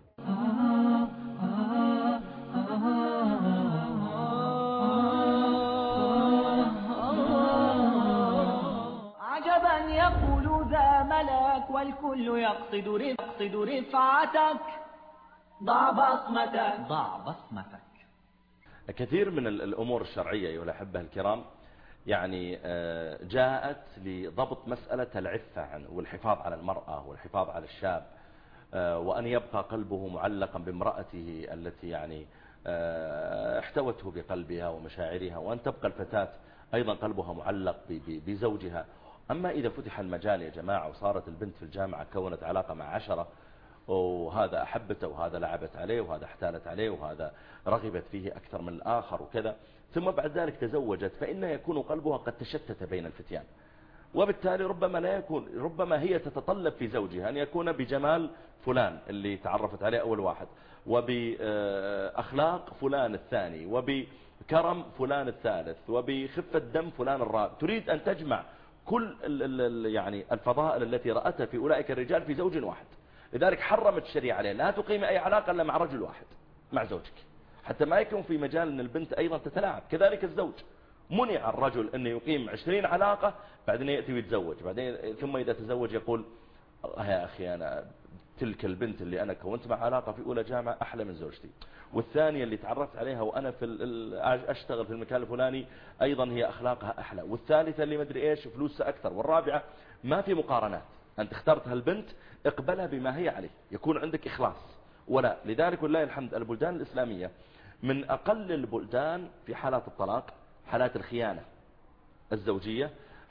عجبا يقول ذا ملك والكل يقصد رفعتك، ضع بصمتك. كثير من الأمور الشرعية أيها الأحبة الكرام يعني جاءت لضبط مسألة العفة عنه والحفاظ على المرأة والحفاظ على الشاب، وأن يبقى قلبه معلقا بامرأته التي يعني احتوته بقلبها ومشاعرها، وأن تبقى الفتاة أيضا قلبها معلق بزوجها. أما إذا فتح المجال يا جماعة وصارت البنت في الجامعة كونت علاقة مع 10، وهذا أحبته وهذا لعبت عليه وهذا احتالت عليه وهذا رغبت فيه أكثر من الآخر وكذا، ثم بعد ذلك تزوجت، فإنه يكون قلبها قد تشتت بين الفتيان، وبالتالي ربما هي تتطلب في زوجها أن يكون بجمال فلان اللي تعرفت عليه أول واحد، وبأخلاق فلان الثاني، وبكرم فلان الثالث، وبخفة دم فلان الرابع. تريد أن تجمع كل يعني الفضائل التي رأتها في أولئك الرجال في زوج واحد. لذلك حرمت الشريعة عليه لا تقيم أي علاقة إلا مع رجل واحد مع زوجك، حتى ما يكون في مجال أن البنت أيضا تتلاعب. كذلك الزوج منع الرجل أن يقيم 20 علاقة بعدين يأتي ويتزوج، بعدين ثم إذا تزوج يقول يا أخي أنا تلك البنت اللي أنا كونت مع علاقة في أولى جامعة أحلى من زوجتي، والثانية اللي تعرفت عليها وأنا أشتغل في المكان الفلاني أيضا هي أخلاقها أحلى، والثالثة اللي مدري إيش فلوسها أكثر، والرابعة. ما في مقارنات. أنت اخترت هالبنت اقبلها بما هي عليه، يكون عندك إخلاص. ولا لذلك والله الحمد البلدان الإسلامية من أقل البلدان في حالات الطلاق، حالات الخيانة الزوجية،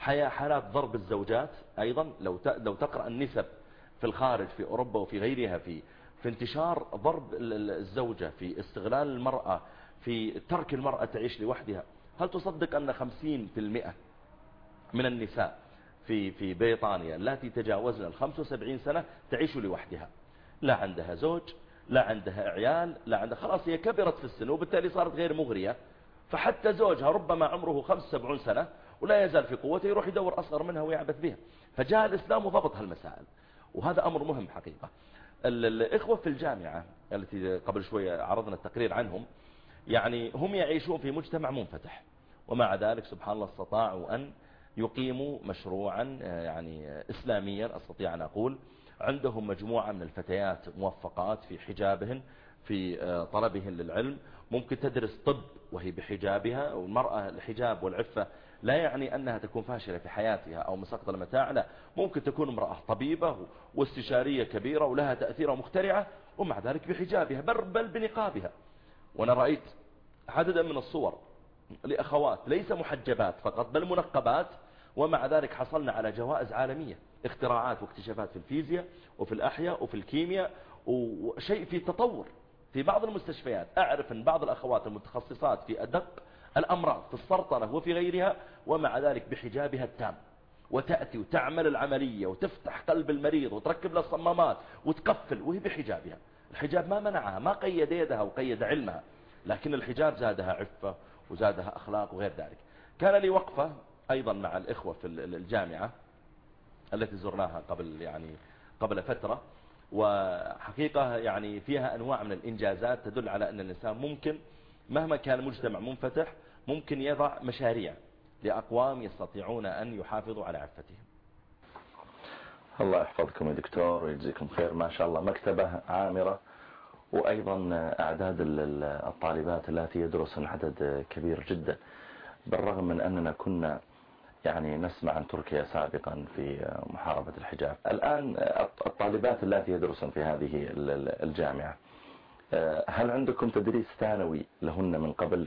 حالات ضرب الزوجات أيضا. لو تقرأ النسب في الخارج في أوروبا وفي غيرها في انتشار ضرب الزوجة، في استغلال المرأة، في ترك المرأة تعيش لوحدها. هل تصدق أن 50% من النساء في بريطانيا التي تجاوزن 75 سنة تعيش لوحدها، لا عندها زوج، لا عندها عيال، لا عندها، خلاص هي كبرت في السن وبالتالي صارت غير مغرية. فحتى زوجها ربما عمره 75 سنة ولا يزال في قوته، يروح يدور أصغر منها ويعبث بها. فجاء الإسلام وضبط هالمسائل، وهذا أمر مهم حقيقة. الإخوة في الجامعة التي قبل شوية عرضنا التقرير عنهم، يعني هم يعيشون في مجتمع منفتح، ومع ذلك سبحان الله استطاعوا أن يقيموا مشروعا يعني إسلاميا أستطيع أن أقول. عندهم مجموعة من الفتيات موفقات في حجابهن، في طلبهن للعلم. ممكن تدرس طب وهي بحجابها، والمرأة الحجاب والعفة لا يعني أنها تكون فاشلة في حياتها أو مسقط المتاع، لا، ممكن تكون امرأة طبيبة واستشارية كبيرة ولها تأثير مخترعة ومع ذلك بحجابها بل بنقابها. وأنا رأيت عددا من الصور لأخوات ليس محجبات فقط بل منقبات، ومع ذلك حصلنا على جوائز عالمية، اختراعات واكتشافات في الفيزياء وفي الأحياء وفي الكيمياء، وشيء في تطور. في بعض المستشفيات أعرف أن بعض الأخوات المتخصصات في أدق الأمراض في السرطانة وفي غيرها، ومع ذلك بحجابها التام، وتأتي وتعمل العملية وتفتح قلب المريض وتركب له الصمامات وتقفل وهي بحجابها. الحجاب ما منعها، ما قيد يدها وقيد علمها، لكن الحجاب زادها عفة وزادها أخلاق وغير ذلك. كان لي وقفة أيضا مع الإخوة في الجامعة التي زرناها قبل فترة، وحقيقة يعني فيها أنواع من الإنجازات تدل على أن الإنسان ممكن مهما كان المجتمع منفتح ممكن يضع مشاريع لأقوام يستطيعون أن يحافظوا على عفتهم. الله يحفظكم يا دكتور ويجزيكم خير. ما شاء الله مكتبة عامرة، وأيضا أعداد الطالبات التي يدرسن عدد كبير جدا، بالرغم من أننا كنا يعني نسمع عن تركيا سابقا في محاربة الحجاب. الآن الطالبات التي يدرسن في هذه الجامعة، هل عندكم تدريس ثانوي لهن من قبل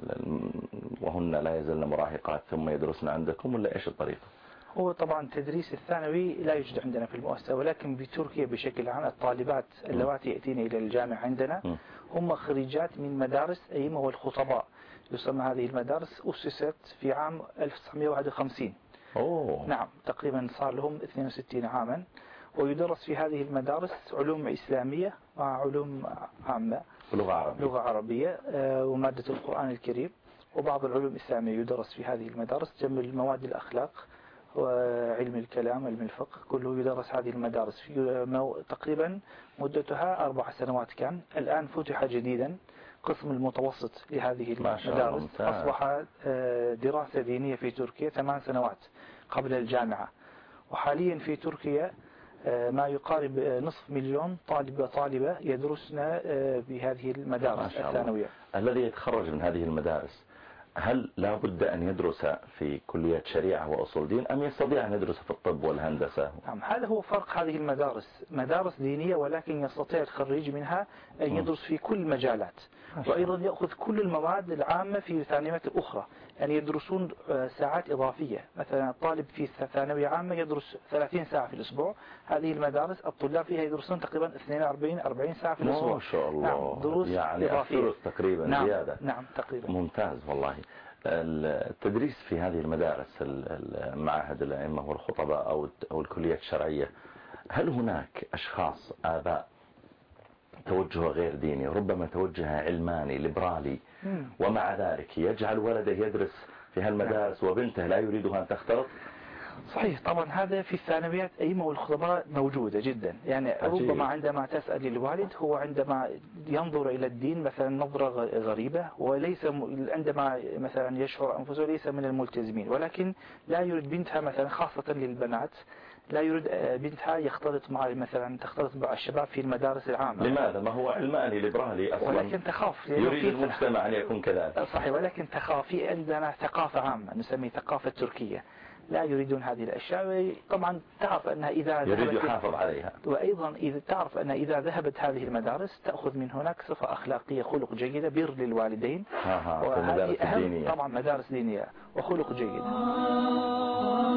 وهن لا يزلن مراهقات ثم يدرسن عندكم، ولا إيش الطريقة؟ هو طبعا تدريس الثانوي لا يوجد عندنا في المؤسسة، ولكن بتركيا بشكل عام الطالبات اللواتي يأتين إلى الجامعة عندنا هم خريجات من مدارس أيمة والخطباء. يسمى هذه المدارس أسست في عام 1951. نعم، تقريبا صار لهم 62 عاما، ويدرس في هذه المدارس علوم إسلامية مع علوم عامة، لغة عربية ومادة القرآن الكريم، وبعض العلوم الإسلامية يدرس في هذه المدارس، جمع مواد الأخلاق وعلم الكلام، علم الفقه، كله يدرس هذه المدارس. في تقريبا مدتها 4 سنوات كان. الآن فتح جديدا قسم المتوسط لهذه المدارس، أصبح دراسة دينية في تركيا 8 سنوات قبل الجامعة. وحاليا في تركيا ما يقارب 500,000 طالب وطالبة يدرسن بهذه المدارس الثانوية. الذي يتخرج من هذه المدارس هل لا بد أن يدرس في كلية شريعة وأصول دين، أم يستطيع أن يدرس في الطب والهندسة؟ نعم، هذا هو فرق هذه المدارس. مدارس دينية ولكن يستطيع الخريج منها أن يدرس في كل المجالات، وأيضا يأخذ كل المواد العامة في الثانويات الأخرى، يعني يدرسون ساعات إضافية. مثلا الطالب في ثانوية عامة يدرس 30 ساعة في الأسبوع، هذه المدارس الطلاب فيها يدرسون تقريبا 42-40 ساعة في الأسبوع. ما شاء الله. نعم، دروس يعني الثلث تقريبا. نعم. زيادة. نعم تقريبا. ممتاز والله. التدريس في هذه المدارس، المعاهد الأئمة والخطباء أو الكليات الشرعية، هل هناك أشخاص آباء توجه غير ديني، ربما توجه علماني ليبرالي، ومع ذلك يجعل ولده يدرس في هالمدارس وبنته لا يريدها أن تختلط؟ صحيح، طبعا هذا في الثانويات أئمة والخطباء موجودة جدا. يعني عجيب. ربما عندما تسأل الوالد هو عندما ينظر إلى الدين مثلا نظرة غريبة، وليس عندما مثلا يشعر أنفسه ليس من الملتزمين، ولكن لا يريد بنتها مثلا، خاصة للبنات، لا يريد بنتها تختلط مع الشباب في المدارس العامة. لماذا؟ ما هو علماني ليبرالي أصلا، ولكن تخاف، يريد المجتمع أن يكون كذلك. صحيح، ولكن تخاف. في عندنا ثقافة عامة نسميه ثقافة تركية، لا يريدون هذه الأشياء. طبعا تعرف أنها إذا يريد يحافظ عليها، وأيضا إذا تعرف أن إذا ذهبت هذه المدارس تأخذ من هناك صفة أخلاقية، خلق جيدة، بر للوالدين. في المدارس الدينية. طبعا مدارس دينية وخلق جيد.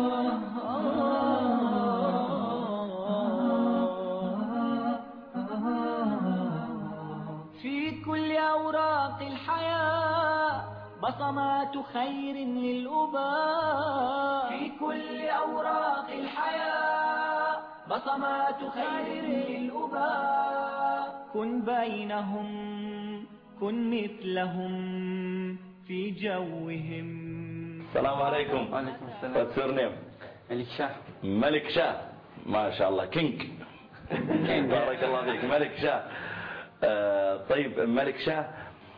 بصمات خير للأباء في كل أوراق الحياة، بصمات خير للأباء. كن بينهم، كن مثلهم في جوهم. السلام عليكم. وعليكم السلام. What's your name? ملك شاه. ملك شاه، ما شاء الله، كينج. بارك الله فيك ملك شاه. طيب ملك شاه،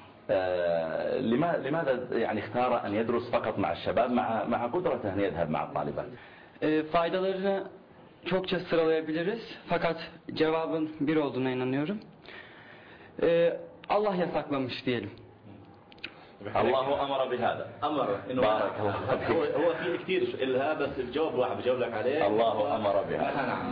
لماذا يعني اختار أن يدرس فقط مع الشباب مع قدرته أن يذهب مع الطالبات؟ Faydalarını çokça sıralayabiliriz. Fakat cevabın bir olduğuna inanıyorum. Allah yasaklamış diyelim. الله أمر بهذا. أمر إنه بارك الله فيك. هو في كثير إلها، بس الجواب واحد بجاوب لك عليه. الله أمر بهذا. نعم.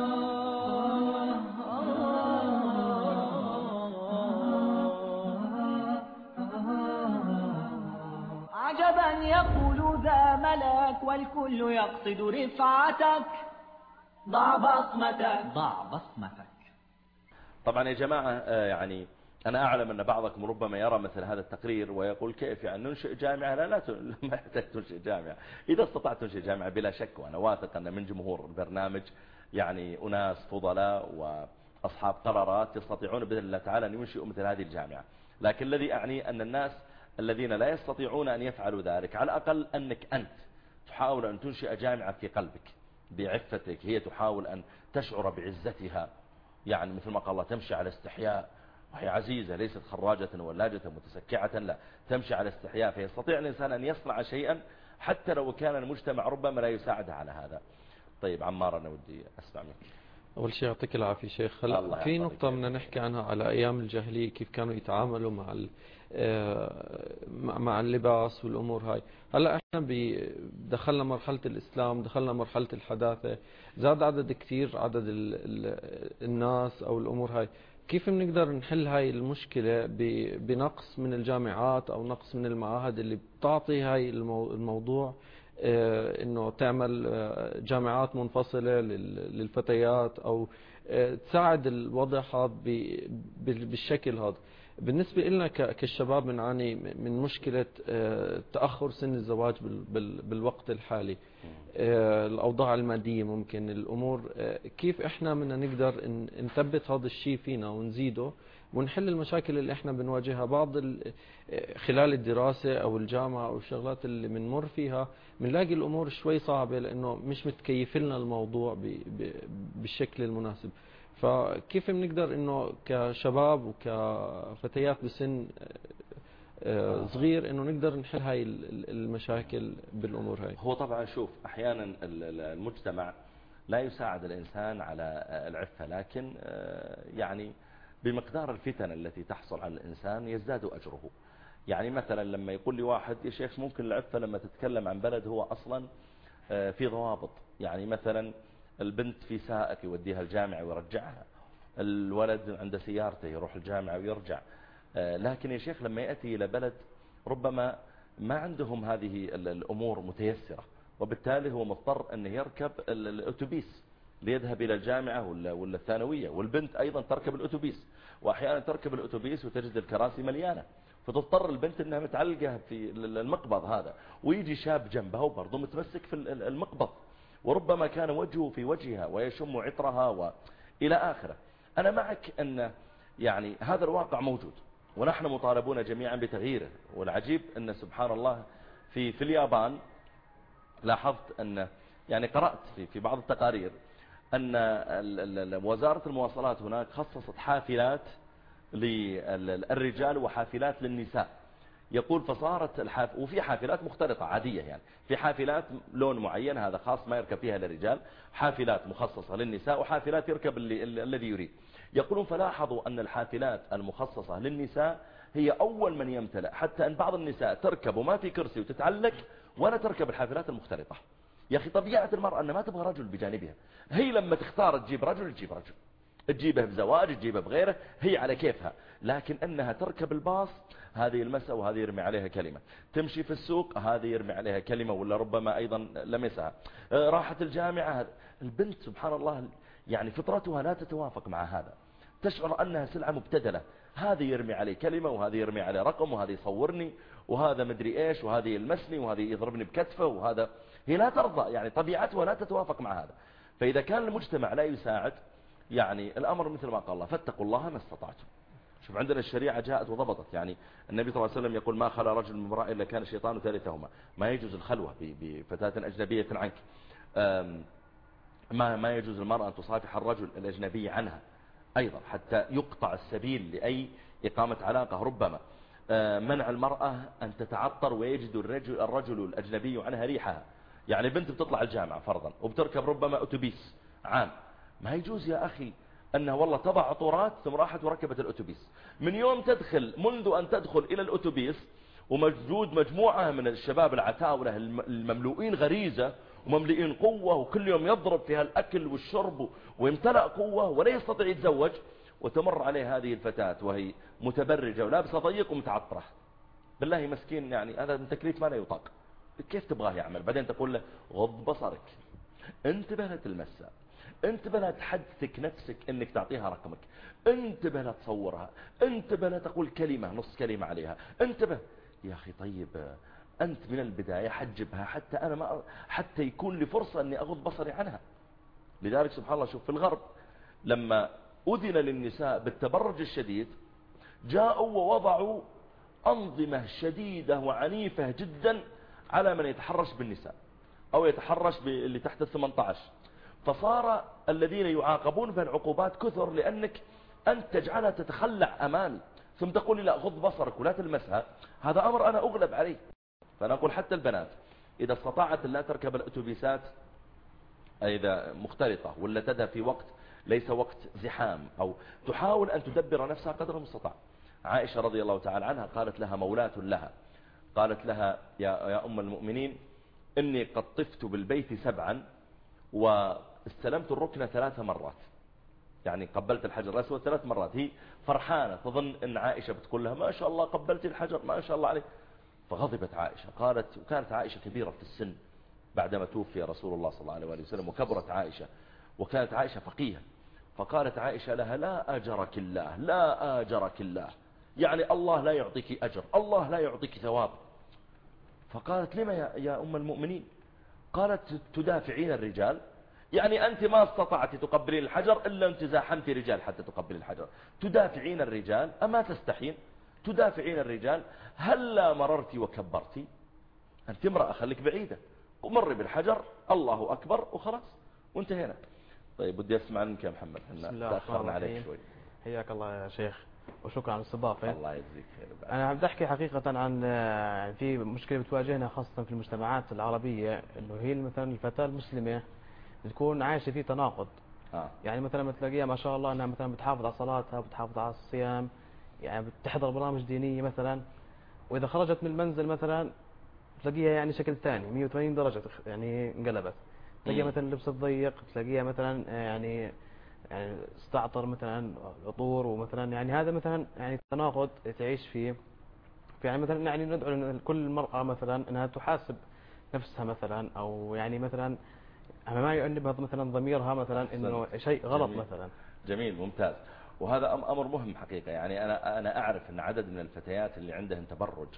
عجبا يقول ذا ملك والكل يقصد رفعتك. ضع بصمتك، ضع بصمتك. طبعا يا جماعة يعني أنا أعلم أن بعضكم ربما يرى مثل هذا التقرير ويقول كيف يعني ننشئ جامعة؟ لا ما يحتاج تنشئ جامعة. إذا استطعت تنشئ جامعة بلا شك، وأنا واثق أن من جمهور البرنامج يعني أناس فضلاء وأصحاب قرارات يستطيعون بإذن الله تعالى أن ينشئوا مثل هذه الجامعة. لكن الذي أعني أن الناس الذين لا يستطيعون أن يفعلوا ذلك، على الأقل أنك أنت تحاول أن تنشئ جامعة في قلبك بعفتك. هي تحاول أن تشعر بعزتها، يعني مثل ما قال الله تمشي على استحياء، وهي عزيزة ليست خراجة ولاجة متسكعة، لا، تمشي على استحياء. فيستطيع الإنسان أن يصنع شيئا حتى لو كان المجتمع ربما لا يساعده على هذا. طيب عمار، أنا ودي أسمع منك. أول شيء يعطيك العافية شيخ. هلا في نقطة بدنا نحكي عنها على أيام الجاهلية، كيف كانوا يتعاملوا مع اللباس والأمور هاي. هلا احنا دخلنا مرحلة الإسلام، دخلنا مرحلة الحداثة، زاد عدد كثير عدد الناس أو الأمور هاي. كيف بنقدر نحل هاي المشكلة بنقص من الجامعات أو نقص من المعاهد اللي بتعطي هاي الموضوع انه تعمل جامعات منفصلة للفتيات او تساعد الوضع هذا بالشكل هذا. بالنسبة لنا كالشباب بنعاني من مشكلة تأخر سن الزواج بالوقت الحالي، الأوضاع المادية، ممكن الأمور. كيف إحنا بدنا نقدر نثبت هذا الشيء فينا ونزيده ونحل المشاكل اللي إحنا بنواجهها خلال الدراسة أو الجامعة أو الشغلات اللي بنمر فيها. بنلاقي الأمور شوي صعبة لأنه مش متكيف لنا الموضوع بالشكل المناسب. فكيف بنقدر إنه كشباب وكفتيات بسن صغير إنه نقدر نحل هاي المشاكل بالأمور هاي؟ هو طبعا شوف، أحيانا المجتمع لا يساعد الإنسان على العفة، لكن يعني بمقدار الفتن التي تحصل على الإنسان يزداد أجره. يعني مثلا لما يقول لي واحد يا شيخ ممكن العفة لما تتكلم عن بلد هو أصلا في ضوابط، يعني مثلا البنت في سائق يوديها الجامعة ويرجعها، الولد عند سيارته يروح الجامعة ويرجع. لكن يا شيخ لما يأتي إلى بلد ربما ما عندهم هذه الأمور متيسرة، وبالتالي هو مضطر أن يركب الأتوبيس ليذهب إلى الجامعة ولا الثانوية، والبنت أيضا تركب الأتوبيس، وأحيانا تركب الأتوبيس وتجد الكراسي مليانة، فتضطر البنت أنها متعلقة في المقبض هذا، ويجي شاب جنبها وبرضه متمسك في المقبض، وربما كان وجهه في وجهها ويشم عطرها وإلى آخره. أنا معك أن يعني هذا الواقع موجود ونحن مطالبون جميعا بتغييره. والعجيب أن سبحان الله في اليابان لاحظت أن يعني قرأت في بعض التقارير أن وزارة المواصلات هناك خصصت حافلات للرجال وحافلات للنساء. يقول فصارت وفي حافلات مختلطة عادية، يعني في حافلات لون معين هذا خاص ما يركب فيها للرجال، حافلات مخصصة للنساء، وحافلات يركب الذي يريد. يقولون فلاحظوا أن الحافلات المخصصة للنساء هي أول من يمتلئ، حتى أن بعض النساء تركب وما في كرسي وتتعلق ولا تركب الحافلات المختلطة. يا أخي طبيعة المرأة أن ما تبغى رجل بجانبها، هي لما تختار تجيب رجل تجيب رجل، تجيبه بزواج تجيبه بغيره، هي على كيفها. لكن أنها تركب الباص هذه يلمسها وهذه يرمي عليها كلمة، تمشي في السوق هذه يرمي عليها كلمة ولا ربما أيضا لمسها، راحت الجامعة. البنت سبحان الله يعني فطرتها لا تتوافق مع هذا، تشعر أنها سلعة مبتدلة، هذا يرمي عليه كلمة وهذا يرمي عليه رقم وهذا يصورني وهذا مدري إيش وهذا يلمسني وهذا يضربني بكتفه وهذا، هي لا ترضى، يعني طبيعتها لا تتوافق مع هذا. فإذا كان المجتمع لا يساعد، يعني الأمر مثل ما قال الله فاتقوا الله ما استطعتم. شوف عندنا الشريعة جاءت وضبطت، يعني النبي صلى الله عليه وسلم يقول ما خلا رجل من امرأة إلا كان الشيطان ثالثهما. ما يجوز الخلوة بفتاة أجنبية عنك، ما يجوز المرأة أن تصافح الرجل الأجنبي عنها أيضا حتى يقطع السبيل لأي إقامة علاقة. ربما منع المرأة أن تتعطر ويجد الرجل الأجنبي عنها ريحها، يعني بنت بتطلع الجامعة فرضا وبتركب ربما أتوبيس عام، ما يجوز يا أخي أنها والله تضع عطورات ثم راحت وركبت الأتوبيس. من يوم تدخل، منذ أن تدخل إلى الأتوبيس وموجود مجموعة من الشباب العتاولة المملوئين غريزة ومملئين قوة وكل يوم يضرب فيها الأكل والشرب ويمتلأ قوة ولا يستطيع يتزوج، وتمر عليه هذه الفتاة وهي متبرجة ولابسة ضيق ومتعطرة. بالله مسكين، يعني هذا من تكليف ما لا يطاق. كيف تبغاه يعمل؟ بعدين تقول له غض بصرك، انتبه لا تلمسها، انتبه لا تحدثك نفسك انك تعطيها رقمك، انتبه لا تصورها، انتبه لا تقول كلمة نص كلمة عليها، انتبه. يا أخي طيب أنت من البداية حجبها حتى أنا ما حتى يكون لي فرصة أني أغض بصري عنها. لذلك سبحان الله شوف في الغرب لما أذن للنساء بالتبرج الشديد جاءوا ووضعوا أنظمة شديدة وعنيفة جدا على من يتحرش بالنساء أو يتحرش باللي تحت 18، فصار الذين يعاقبون بالعقوبات كثر لأنك أنت تجعلها تتخلع أمامي ثم تقول لي لا غض بصرك ولا تلمسها. هذا أمر أنا أغلب عليه. فأنا أقول حتى البنات إذا استطاعت لا تركب الأتوبيسات إذا مختلطة ولا تذهب في وقت ليس وقت زحام، أو تحاول أن تدبر نفسها قدر المستطاع. عائشة رضي الله تعالى عنها قالت لها مولاة لها، قالت لها يا أم المؤمنين إني قد طفت بالبيت 7 واستلمت الركن 3 مرات، يعني قبلت الحجر الأسود 3 مرات. هي فرحانة تظن أن عائشة بتقول لها ما شاء الله قبلت الحجر ما شاء الله عليك. فغضبت عائشة قالت، وكانت عائشة كبيرة في السن بعدما توفي رسول الله صلى الله عليه وسلم وكبرت عائشة وكانت عائشة فقيهة، فقالت عائشة لها لا أجرك الله لا أجرك الله، يعني الله لا يعطيك أجر، الله لا يعطيك ثواب. فقالت لما يا أم المؤمنين؟ قالت تدافعين الرجال، يعني أنت ما استطعت تقبلين الحجر إلا أنت زاحمت رجال حتى تقبلين الحجر، تدافعين الرجال أما تستحين؟ تدافعين الرجال، هلا مررتي وكبرتي؟ أنت امرأة خليك بعيدة، ومر بالحجر الله أكبر وخلاص وانتهينا. طيب بدي أسمع منك يا محمد، احنا تأخرنا عليك شوي. حياك الله يا شيخ وشكرا على الاستضافة. الله يجزيك خير. أنا عم بحكي حقيقة عن في مشكلة بتواجهنا خاصة في المجتمعات العربية، إنه هي مثلا الفتاة المسلمة تكون عايشة في تناقض. يعني مثلا بتلاقيها ما شاء الله أنها مثلا بتحافظ على صلاتها وبتحافظ على الصيام، يعني بتحضر برامج دينية مثلا، وإذا خرجت من المنزل مثلا تلاقيها يعني شكل ثاني 180 درجة، يعني انقلبت. تلاقيها مثلا لبس ضيق، تلاقيها مثلا يعني استعطر مثلا عطور، ومثلا يعني هذا مثلا يعني تناقض تعيش فيه. يعني مثلا يعني ندعو كل مرأة مثلا أنها تحاسب نفسها مثلا، أو يعني مثلا ما يؤنبها مثلا ضميرها مثلا إنه شيء غلط مثلا. جميل ممتاز. وهذا أمر مهم حقيقة. يعني أنا أعرف أن عدد من الفتيات اللي عندهن تبرج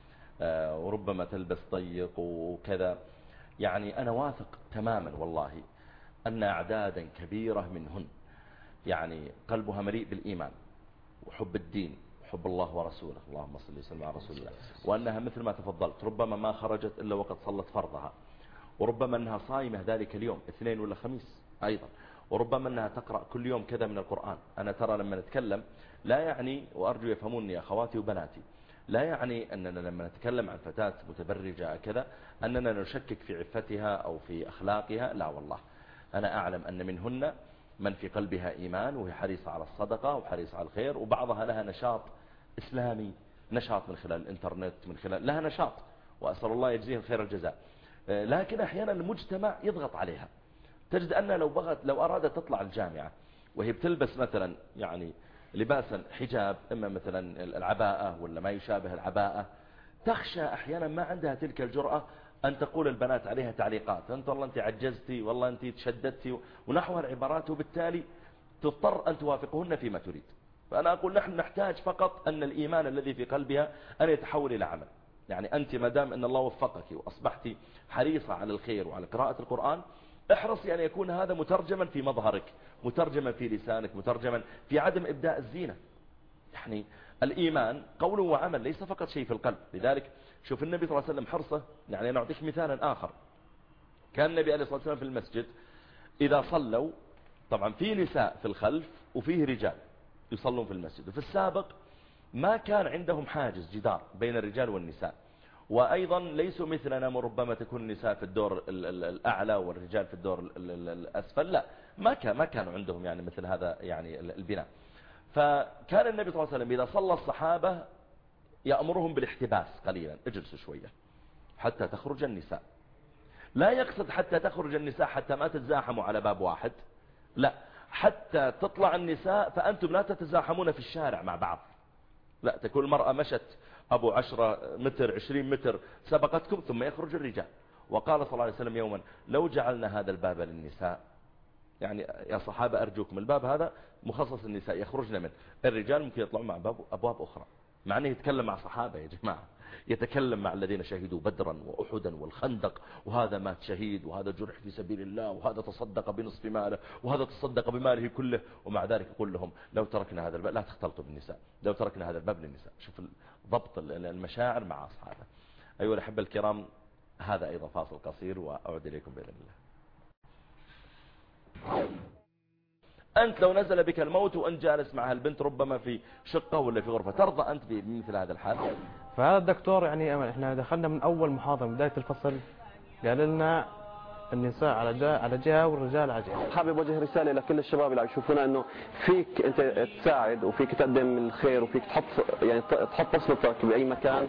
وربما تلبس ضيق وكذا، يعني أنا واثق تماما والله أن أعدادا كبيرة منهن يعني قلبها مليء بالإيمان وحب الدين وحب الله ورسوله، اللهم صل وسلم على رسول الله، وأنها مثل ما تفضلت ربما ما خرجت إلا وقد صلت فرضها، وربما أنها صائمة ذلك اليوم 2 ولا 5 أيضا، وربما أنها تقرأ كل يوم كذا من القرآن. أنا ترى لما نتكلم لا يعني، وأرجو يفهموني أخواتي وبناتي، لا يعني أننا لما نتكلم عن فتاة متبرجة كذا أننا نشكك في عفتها أو في أخلاقها، لا والله. أنا أعلم أن منهن من في قلبها إيمان وهي حريصة على الصدقة وحريصة على الخير، وبعضها لها نشاط إسلامي، نشاط من خلال الإنترنت، من خلال لها نشاط، وأسأل الله يجزيها خير الجزاء. لكن أحيانا المجتمع يضغط عليها. تجد أن لو أرادت تطلع الجامعة وهي بتلبس مثلا يعني لباسا حجاب، إما مثلا العباءة ولا ما يشابه العباءة، تخشى أحيانا ما عندها تلك الجرأة أن تقول البنات عليها تعليقات، أنت والله أنت عجزتي، والله أنت تشددتي ونحو العبارات، وبالتالي تضطر أن توافقهن فيما تريد. فأنا أقول نحن نحتاج فقط أن الإيمان الذي في قلبها أن يتحول إلى عمل. يعني أنت مدام أن الله وفقك وأصبحت حريصة على الخير وعلى قراءة القرآن، احرصي أن يكون هذا مترجما في مظهرك، مترجما في لسانك، مترجما في عدم إبداء الزينة. يعني الإيمان قول وعمل، ليس فقط شيء في القلب. لذلك شوف النبي صلى الله عليه وسلم حرصه. يعني أنا أعطيك مثالا آخر. كان النبي عليه الصلاة والسلام في المسجد إذا صلوا، طبعا في نساء في الخلف وفيه رجال يصلون في المسجد، وفي السابق ما كان عندهم حاجز جدار بين الرجال والنساء، وأيضا ليسوا مثلنا ربما تكون النساء في الدور الأعلى والرجال في الدور الأسفل. لا، ما كانوا عندهم يعني مثل هذا يعني البناء. فكان النبي صلى الله عليه وسلم إذا صلى الصحابة يأمرهم بالاحتباس قليلا، اجلسوا شوية حتى تخرج النساء. لا يقصد حتى تخرج النساء حتى ما تتزاحموا على باب واحد، لا، حتى تطلع النساء فأنتم لا تتزاحمون في الشارع مع بعض. لا، تكون المرأة مشت أبو 10 متر 20 متر سبقتكم ثم يخرج الرجال. وقال صلى الله عليه وسلم يوما: لو جعلنا هذا الباب للنساء، يعني يا صحابة أرجوكم الباب هذا مخصص للنساء يخرجن منه، الرجال ممكن يطلعون مع أبواب أخرى. مع أنه يتكلم مع صحابة يا جماعة، يتكلم مع الذين شهدوا بدرا وأحدا والخندق، وهذا مات شهيد، وهذا جرح في سبيل الله، وهذا تصدق بنصف ماله، وهذا تصدق بماله كله. ومع ذلك يقول لهم: لو تركنا هذا الباب، لا تختلطوا بالنساء، لو تركنا هذا الباب للنساء. شوف ضبط المشاعر مع أصحابه. أيها الأحبة الكرام، هذا أيضا فاصل قصير وأعود إليكم بإذن الله. أنت لو نزل بك الموت وأنت جالس مع هالبنت ربما في شقة ولا في غرفة، ترضى أنت بمثل هذا الحال؟ فهذا الدكتور يعني احنا دخلنا من أول محاضرة من بداية الفصل قال لنا النساء على جهة والرجال على جهة. حابب وجه رسالة لكل الشباب اللي عم يشوفونا انه فيك انت تساعد وفيك تقدم الخير وفيك تحط بصمتك بأي مكان.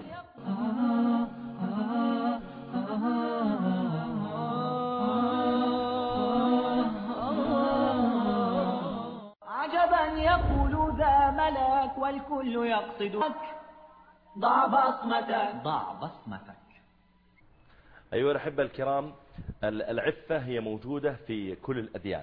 عجبا يقول ذا ملك والكل يقصدك، ضع بصمتك ضع بصمتك. أيها الأحبة الكرام، العفة هي موجودة في كل الأديان.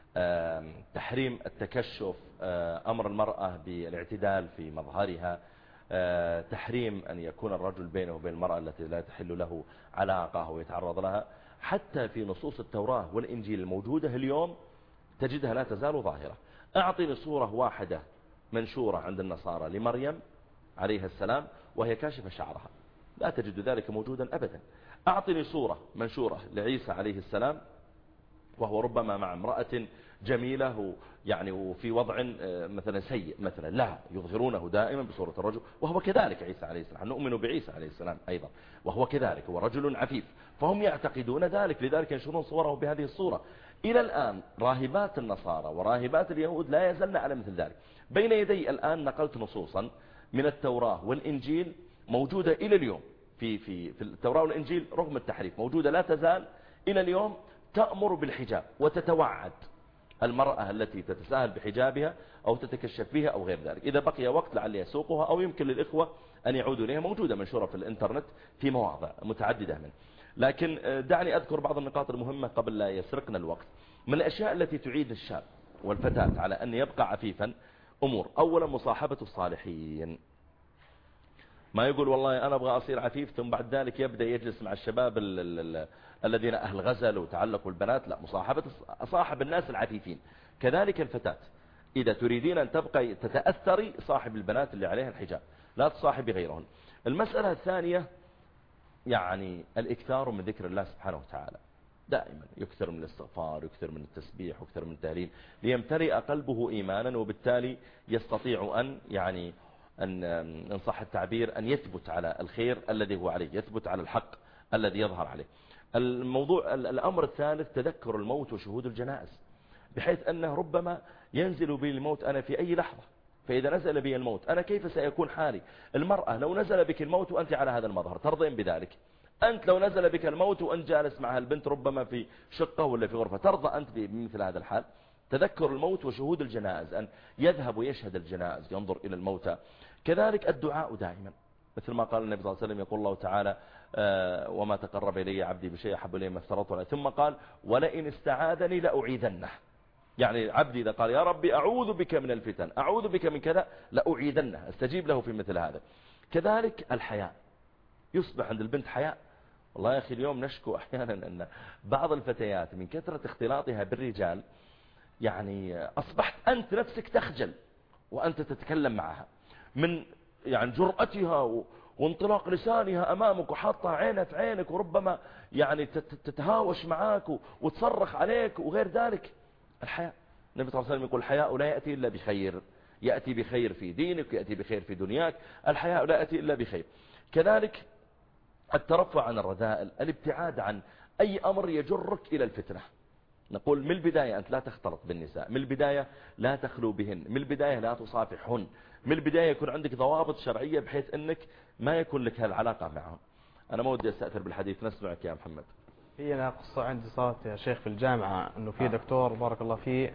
تحريم التكشف، أمر المرأة بالاعتدال في مظهرها، تحريم أن يكون الرجل بينه وبين المرأة التي لا تحل له علاقة ويتعرض لها. حتى في نصوص التوراة والإنجيل الموجودة اليوم تجدها لا تزال ظاهرة. أعطني صورة واحدة منشورة عند النصارى لمريم عليها السلام وهي كاشفة شعرها، لا تجد ذلك موجودا أبدا. أعطني صورة منشورة لعيسى عليه السلام وهو ربما مع امرأة جميلة يعني وفي وضع مثلا سيء مثلا، لا، يظهرونه دائما بصورة الرجل، وهو كذلك عيسى عليه السلام. نؤمن بعيسى عليه السلام أيضا وهو كذلك، هو رجل عفيف، فهم يعتقدون ذلك، لذلك ينشرون صوره بهذه الصورة. إلى الآن راهبات النصارى وراهبات اليهود لا يزلن على مثل ذلك. بين يدي الآن نقلت نصوصا من التوراة والإنجيل موجودة إلى اليوم في التوراة والإنجيل رغم التحريف موجودة لا تزال إلى اليوم، تأمر بالحجاب وتتوعد المرأة التي تتساهل بحجابها أو تتكشف فيها أو غير ذلك. إذا بقي وقت لعلي أسوقها أو يمكن للإخوة أن يعودوا إليها، موجودة منشورة في الإنترنت في مواضع متعددة منه. لكن دعني أذكر بعض النقاط المهمة قبل لا يسرقنا الوقت. من الأشياء التي تعيد الشاب والفتاة على أن يبقى عفيفا أمور: أولا مصاحبة الصالحين. ما يقول والله أنا أبغى أصير عفيف ثم بعد ذلك يبدأ يجلس مع الشباب الذين أهل غزل وتعلقوا البنات. لا، مصاحبة صاحب الناس العفيفين. كذلك الفتاة إذا تريدين أن تبقى تتأثري صاحب البنات اللي عليها الحجاب، لا تصاحبي غيرهن. المسألة الثانية يعني الإكثار من ذكر الله سبحانه وتعالى، دائما يكثر من الاستغفار، يكثر من التسبيح، يكثر من التهليل، ليمتلئ قلبه إيمانا، وبالتالي يستطيع أن يعني أن صح التعبير أن يثبت على الخير الذي هو عليه، يثبت على الحق الذي يظهر عليه. الأمر الثالث تذكر الموت وشهود الجنائز، بحيث أنه ربما ينزل بي الموت أنا في أي لحظة، فإذا نزل بي الموت أنا كيف سيكون حالي؟ المرأة لو نزل بك الموت وأنت على هذا المظهر ترضين بذلك؟ أنت لو نزل بك الموت وأنت جالس مع البنت ربما في شقة ولا في غرفة، ترضى أنت بمثل هذا الحال؟ تذكر الموت وشهود الجنائز، أن يذهب ويشهد الجنائز، ينظر إلى الموتى. كذلك الدعاء دائما، مثل ما قال النبي صلى الله عليه وسلم، يقول الله تعالى: وما تقرب إلي عبدي بشيء أحب إلي ما افترضته عليه، ثم قال: ولئن استعاذني لأعيذنه. يعني عبدي إذا قال يا ربي أعوذ بك من الفتن، أعوذ بك من كذا، لأعيذنه، استجيب له في مثل هذا. كذلك الحياء، يصبح عند البنت حياء. والله يا أخي اليوم نشكو أحيانا أن بعض الفتيات من كثرة اختلاطها بالرجال يعني أصبحت أنت نفسك تخجل وأنت تتكلم معها من يعني جرأتها وانطلاق لسانها أمامك وحاطها عينها في عينك، وربما يعني تتهاوش معاك وتصرخ عليك وغير ذلك. الحياء، النبي صلى الله عليه وسلم يقول الحياء لا يأتي إلا بخير، يأتي بخير في دينك، يأتي بخير في دنياك. الحياء لا يأتي إلا بخير. كذلك الترفع عن الرذائل، الابتعاد عن أي أمر يجرك إلى الفتنة. نقول من البداية أنت لا تختلط بالنساء، من البداية لا تخلو بهن، من البداية لا تصافحهن، من البداية يكون عندك ضوابط شرعية بحيث أنك ما يكون لك هالعلاقة معهم. أنا ما ودي أستأثر بالحديث، نسمعك يا محمد. هي أنا قصة عندي صارت يا شيخ في الجامعة، أنه في دكتور بارك الله فيه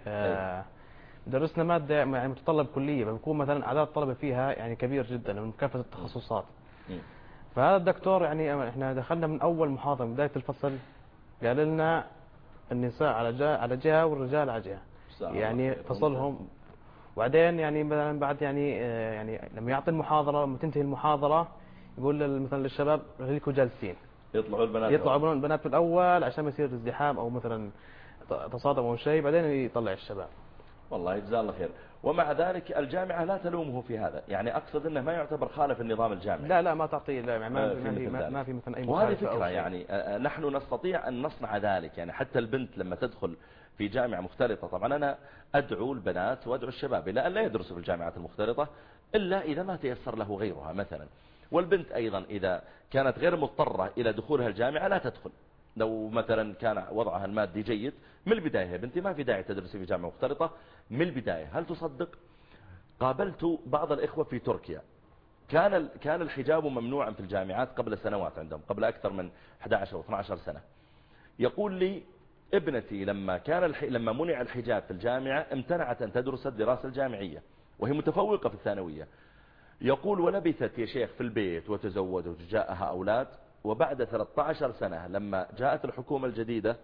درسنا مادة يعني متطلب كلية، بيكون مثلا أعداد الطلبة فيها يعني كبير جدا من كافة التخصصات. فهذا الدكتور يعني احنا دخلنا من أول محاضرة من بداية الفصل قال لنا النساء على جهة والرجال على جهة، يعني فصلهم. وبعدين يعني مثلا بعد يعني لما يعطي المحاضرة، لما تنتهي المحاضرة يقول مثلا للشباب خليكم جالسين، يطلعوا البنات في الأول عشان ما يصير ازدحام أو مثلا تصادم أو شيء، بعدين يطلع الشباب. والله يجزاه الله خير. ومع ذلك الجامعة لا تلومه في هذا، يعني أقصد أنه ما يعتبر خالف النظام الجامعي. لا ما تعطيه، لا ما في مثلا أي وهذه فكرة يعني نحن نستطيع أن نصنع ذلك. يعني حتى البنت لما تدخل في جامعة مختلطة، طبعا أنا أدعو البنات وأدعو الشباب إلى أن لا يدرسوا في الجامعات المختلطة إلا إذا ما تيسر له غيرها مثلا. والبنت أيضا إذا كانت غير مضطرة إلى دخولها الجامعة لا تدخل. لو مثلا كان وضعها المادي جيد من البداية يا بنتي ما في داعي تدرسي في جامعة مختلطة من البداية. هل تصدق قابلت بعض الإخوة في تركيا كان الحجاب ممنوعا في الجامعات قبل سنوات عندهم، قبل أكثر من 11 أو 12 سنة. يقول لي ابنتي لما منع الحجاب في الجامعة امتنعت أن تدرس الدراسة الجامعية وهي متفوقة في الثانوية. يقول ولبثت يا شيخ في البيت وتزوجت وجاءها أولاد، وبعد 13 سنة لما جاءت الحكومة الجديدة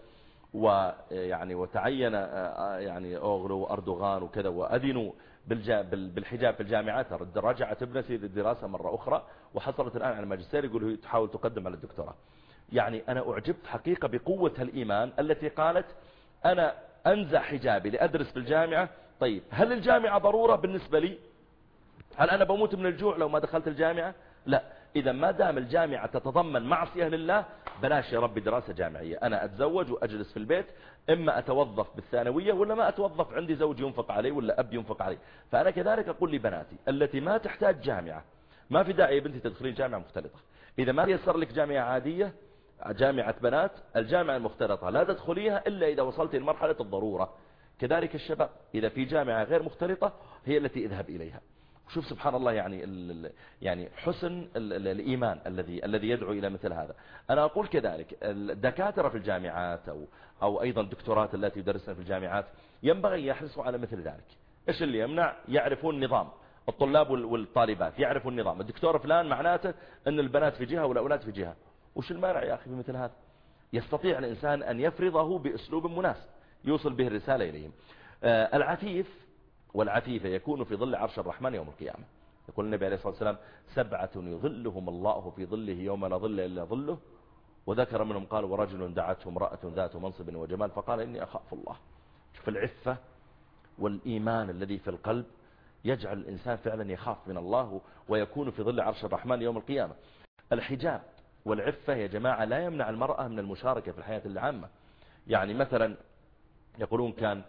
وتعين يعني أوغلو وأردوغان وكذا وأذنوا بالحجاب في الجامعات، رجعت ابنتي للدراسة مرة أخرى وحصلت الآن على الماجستير، يقول هي تحاول تقدم على الدكتوراه. يعني أنا أعجبت حقيقة بقوة الإيمان التي قالت أنا أنزع حجابي لأدرس في الجامعة. طيب هل الجامعة ضرورة بالنسبة لي؟ هل أنا بموت من الجوع لو ما دخلت الجامعة؟ لا. إذا ما دام الجامعة تتضمن معصية لله بلاش يا ربي دراسة جامعية، أنا أتزوج وأجلس في البيت، إما أتوظف بالثانوية ولا ما أتوظف، عندي زوج ينفق عليه ولا أب ينفق عليه. فأنا كذلك أقول لبناتي التي ما تحتاج جامعة، ما في داعي يا بنتي تدخلين جامعة مختلطة. إذا ما يسر لك جامعة عادية، جامعة بنات، الجامعة المختلطة لا تدخليها إلا إذا وصلت لمرحلة الضرورة. كذلك الشباب إذا في جامعة غير مختلطة هي التي اذهب إليها. شوف سبحان الله يعني حسن الإيمان الذي يدعو إلى مثل هذا. أنا أقول كذلك الدكاترة في الجامعات أو أيضا الدكتورات التي يدرسن في الجامعات ينبغي يحرصوا على مثل ذلك. إيش اللي يمنع؟ يعرفون النظام، الطلاب والطالبات يعرفون النظام. الدكتور فلان معناته أن البنات في جهة والأولاد في جهة. وش المانع يا أخي بمثل هذا؟ يستطيع الإنسان أن يفرضه بأسلوب مناسب يوصل به الرسالة إليهم. العفيف والعفيفة يكون في ظل عرش الرحمن يوم القيامة. يقول النبي عليه الصلاة والسلام 7 يظلهم الله في ظله يوم لا ظل إلا ظله، وذكر منهم قال ورجل دعته امرأة ذات منصب وجمال فقال إني أخاف الله. شوف العفة والإيمان الذي في القلب يجعل الإنسان فعلا يخاف من الله ويكون في ظل عرش الرحمن يوم القيامة. الحجاب والعفة يا جماعة لا يمنع المرأة من المشاركة في الحياة العامة. يعني مثلا يقولون كان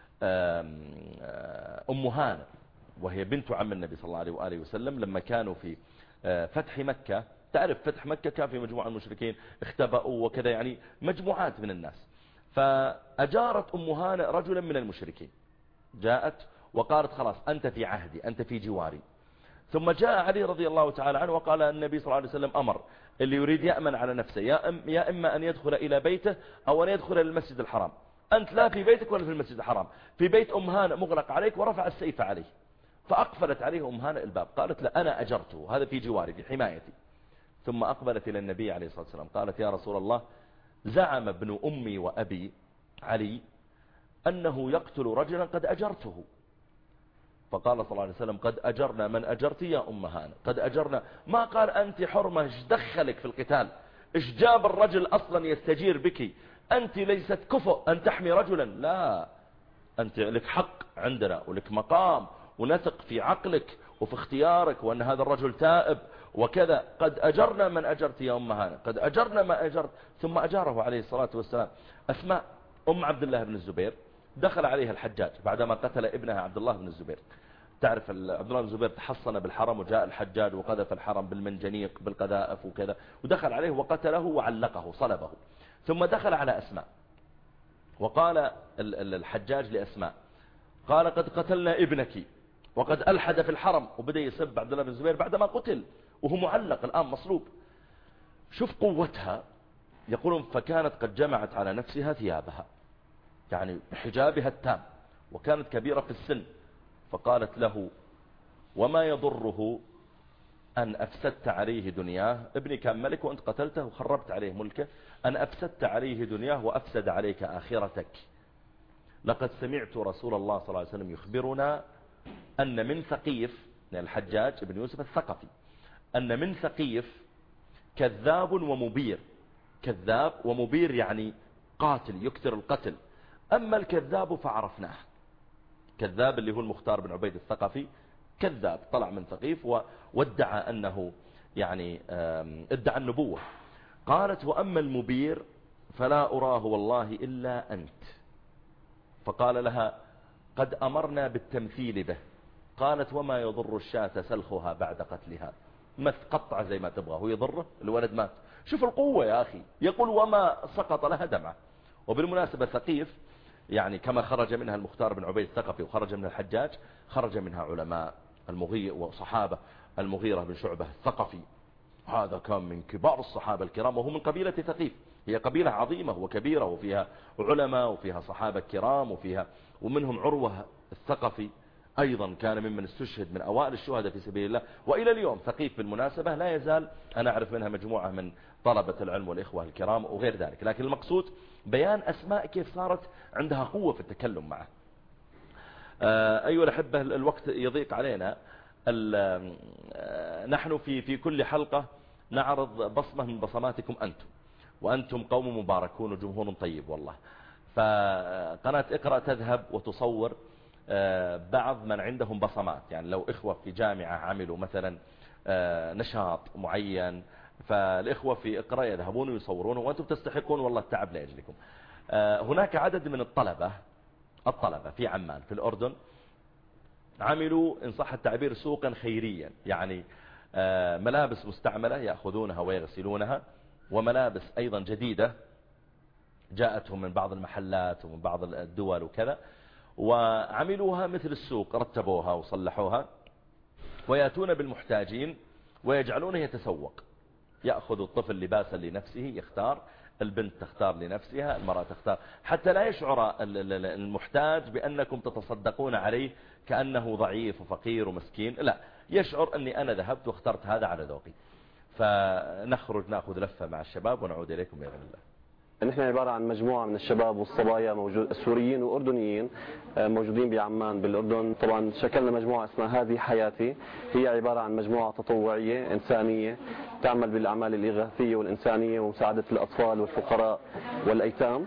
أم هانة وهي بنت عم النبي صلى الله عليه وآله وسلم لما كانوا في فتح مكة، تعرف فتح مكة كان في مجموعة المشركين اختبأوا وكذا، يعني مجموعات من الناس. فأجارت أم هانة رجلا من المشركين، جاءت وقالت خلاص أنت في عهدي، أنت في جواري. ثم جاء علي رضي الله تعالى عنه وقال النبي صلى الله عليه وسلم أمر اللي يريد يأمن على نفسه يا إما أن يدخل إلى بيته أو أن يدخل إلى المسجد الحرام. أنت لا في بيتك ولا في المسجد الحرام، في بيت أم هانة مغلق عليك، ورفع السيف عليه. فأقفلت عليه أم هانة الباب، قالت لا أنا أجرته، هذا في جواري في حمايتي. ثم أقبلت إلى النبي عليه الصلاة والسلام قالت يا رسول الله زعم ابن أمي وأبي علي أنه يقتل رجلا قد أجرته. فقال صلى الله عليه وسلم قد أجرنا من أجرت يا أم هانة، قد أجرنا. ما قال أنت حرمة، ايش دخلك في القتال، ايش جاب الرجل أصلا يستجير بك، أنت ليست كفؤ أن تحمي رجلا، لا، أنت لك حق عندنا ولك مقام ونثق في عقلك وفي اختيارك وأن هذا الرجل تائب وكذا. قد أجرنا من أجرت يا أم هانة، قد أجرنا ما أجرت. ثم أجاره عليه الصلاة والسلام. أسماء أم عبد الله بن الزبير دخل عليها الحجاج بعدما قتل ابنها عبد الله بن الزبير. تعرف عبد الله بن الزبير تحصن بالحرم، وجاء الحجاج وقذف الحرم بالمنجنيق بالقذائف وكذا، ودخل عليه وقتله وعلقه صلبه. ثم دخل على أسماء وقال الحجاج لأسماء، قال قد قتلنا ابنك وقد ألحد في الحرم، وبدأ يسب عبد الله بن الزبير بعدما قتل وهو معلق الآن مصلوب. شوف قوتها. يقولون فكانت قد جمعت على نفسها ثيابها، يعني بحجابها التام، وكانت كبيرة في السن. فقالت له وما يضره أن أفسدت عليه دنياه، ابني كان ملك وأنت قتلته وخربت عليه ملكه، أن أفسدت عليه دنياه وأفسد عليك آخرتك. لقد سمعت رسول الله صلى الله عليه وسلم يخبرنا أن من ثقيف، الحجاج بن يوسف الثقفي، أن من ثقيف كذاب ومبير. كذاب ومبير يعني قاتل يكثر القتل. أما الكذاب فعرفناه، كذاب اللي هو المختار بن عبيد الثقفي، كذاب طلع من ثقيف وادعى أنه يعني ادعى النبوة. قالت وأما المبير فلا أراه والله إلا أنت. فقال لها قد أمرنا بالتمثيل به. قالت وما يضر الشاة سلخها بعد قتلها، ما تقطع زي ما تبغى، هو يضره، الولد مات. شوف القوة يا أخي. يقول وما سقط لها دمعة. وبالمناسبة ثقيف يعني كما خرج منها المختار بن عبيد الثقفي وخرج منها الحجاج، خرج منها علماء المغيرة وصحابة. المغيرة بن شعبة الثقفي هذا كان من كبار الصحابة الكرام، وهو من قبيلة ثقيف. هي قبيلة عظيمة وكبيرة وفيها علماء وفيها صحابة كرام ومنهم عروة الثقفي أيضا كان ممن استشهد من أوائل الشهداء في سبيل الله. وإلى اليوم ثقيف بالمناسبة لا يزال، أنا أعرف منها مجموعة من طلبة العلم والإخوة الكرام وغير ذلك. لكن المقصود بيان أسماء كيف صارت عندها قوة في التكلم معه. أيها الأحبة الوقت يضيق علينا. نحن في كل حلقة نعرض بصمة من بصماتكم أنتم، وأنتم قوم مباركون وجمهور طيب والله. فقناة اقرأ تذهب وتصور بعض من عندهم بصمات. يعني لو إخوة في جامعة عملوا مثلا نشاط معين، فالإخوة في اقرأ يذهبون ويصورونه، وأنتم تستحقون والله التعب لأجلكم. هناك عدد من الطلبة في عمان في الأردن عملوا إن صح التعبير سوقا خيريا، يعني ملابس مستعملة يأخذونها ويغسلونها، وملابس أيضا جديدة جاءتهم من بعض المحلات ومن بعض الدول وكذا، وعملوها مثل السوق، رتبوها وصلحوها، ويأتون بالمحتاجين ويجعلونه يتسوق. يأخذ الطفل لباسا لنفسه يختار، البنت تختار لنفسها، المرأة تختار، حتى لا يشعر المحتاج بأنكم تتصدقون عليه كأنه ضعيف وفقير ومسكين، لا، يشعر أني أنا ذهبت واخترت هذا على ذوقي. فنخرج نأخذ لفة مع الشباب ونعود إليكم بإذن الله. نحن عبارة عن مجموعة من الشباب والصبايا سوريين وأردنيين موجودين بعمان بالأردن. طبعا شكلنا مجموعة اسمها هذه حياتي، هي عبارة عن مجموعة تطوعية إنسانية تعمل بالأعمال الإغاثية والإنسانية ومساعدة الأطفال والفقراء والأيتام.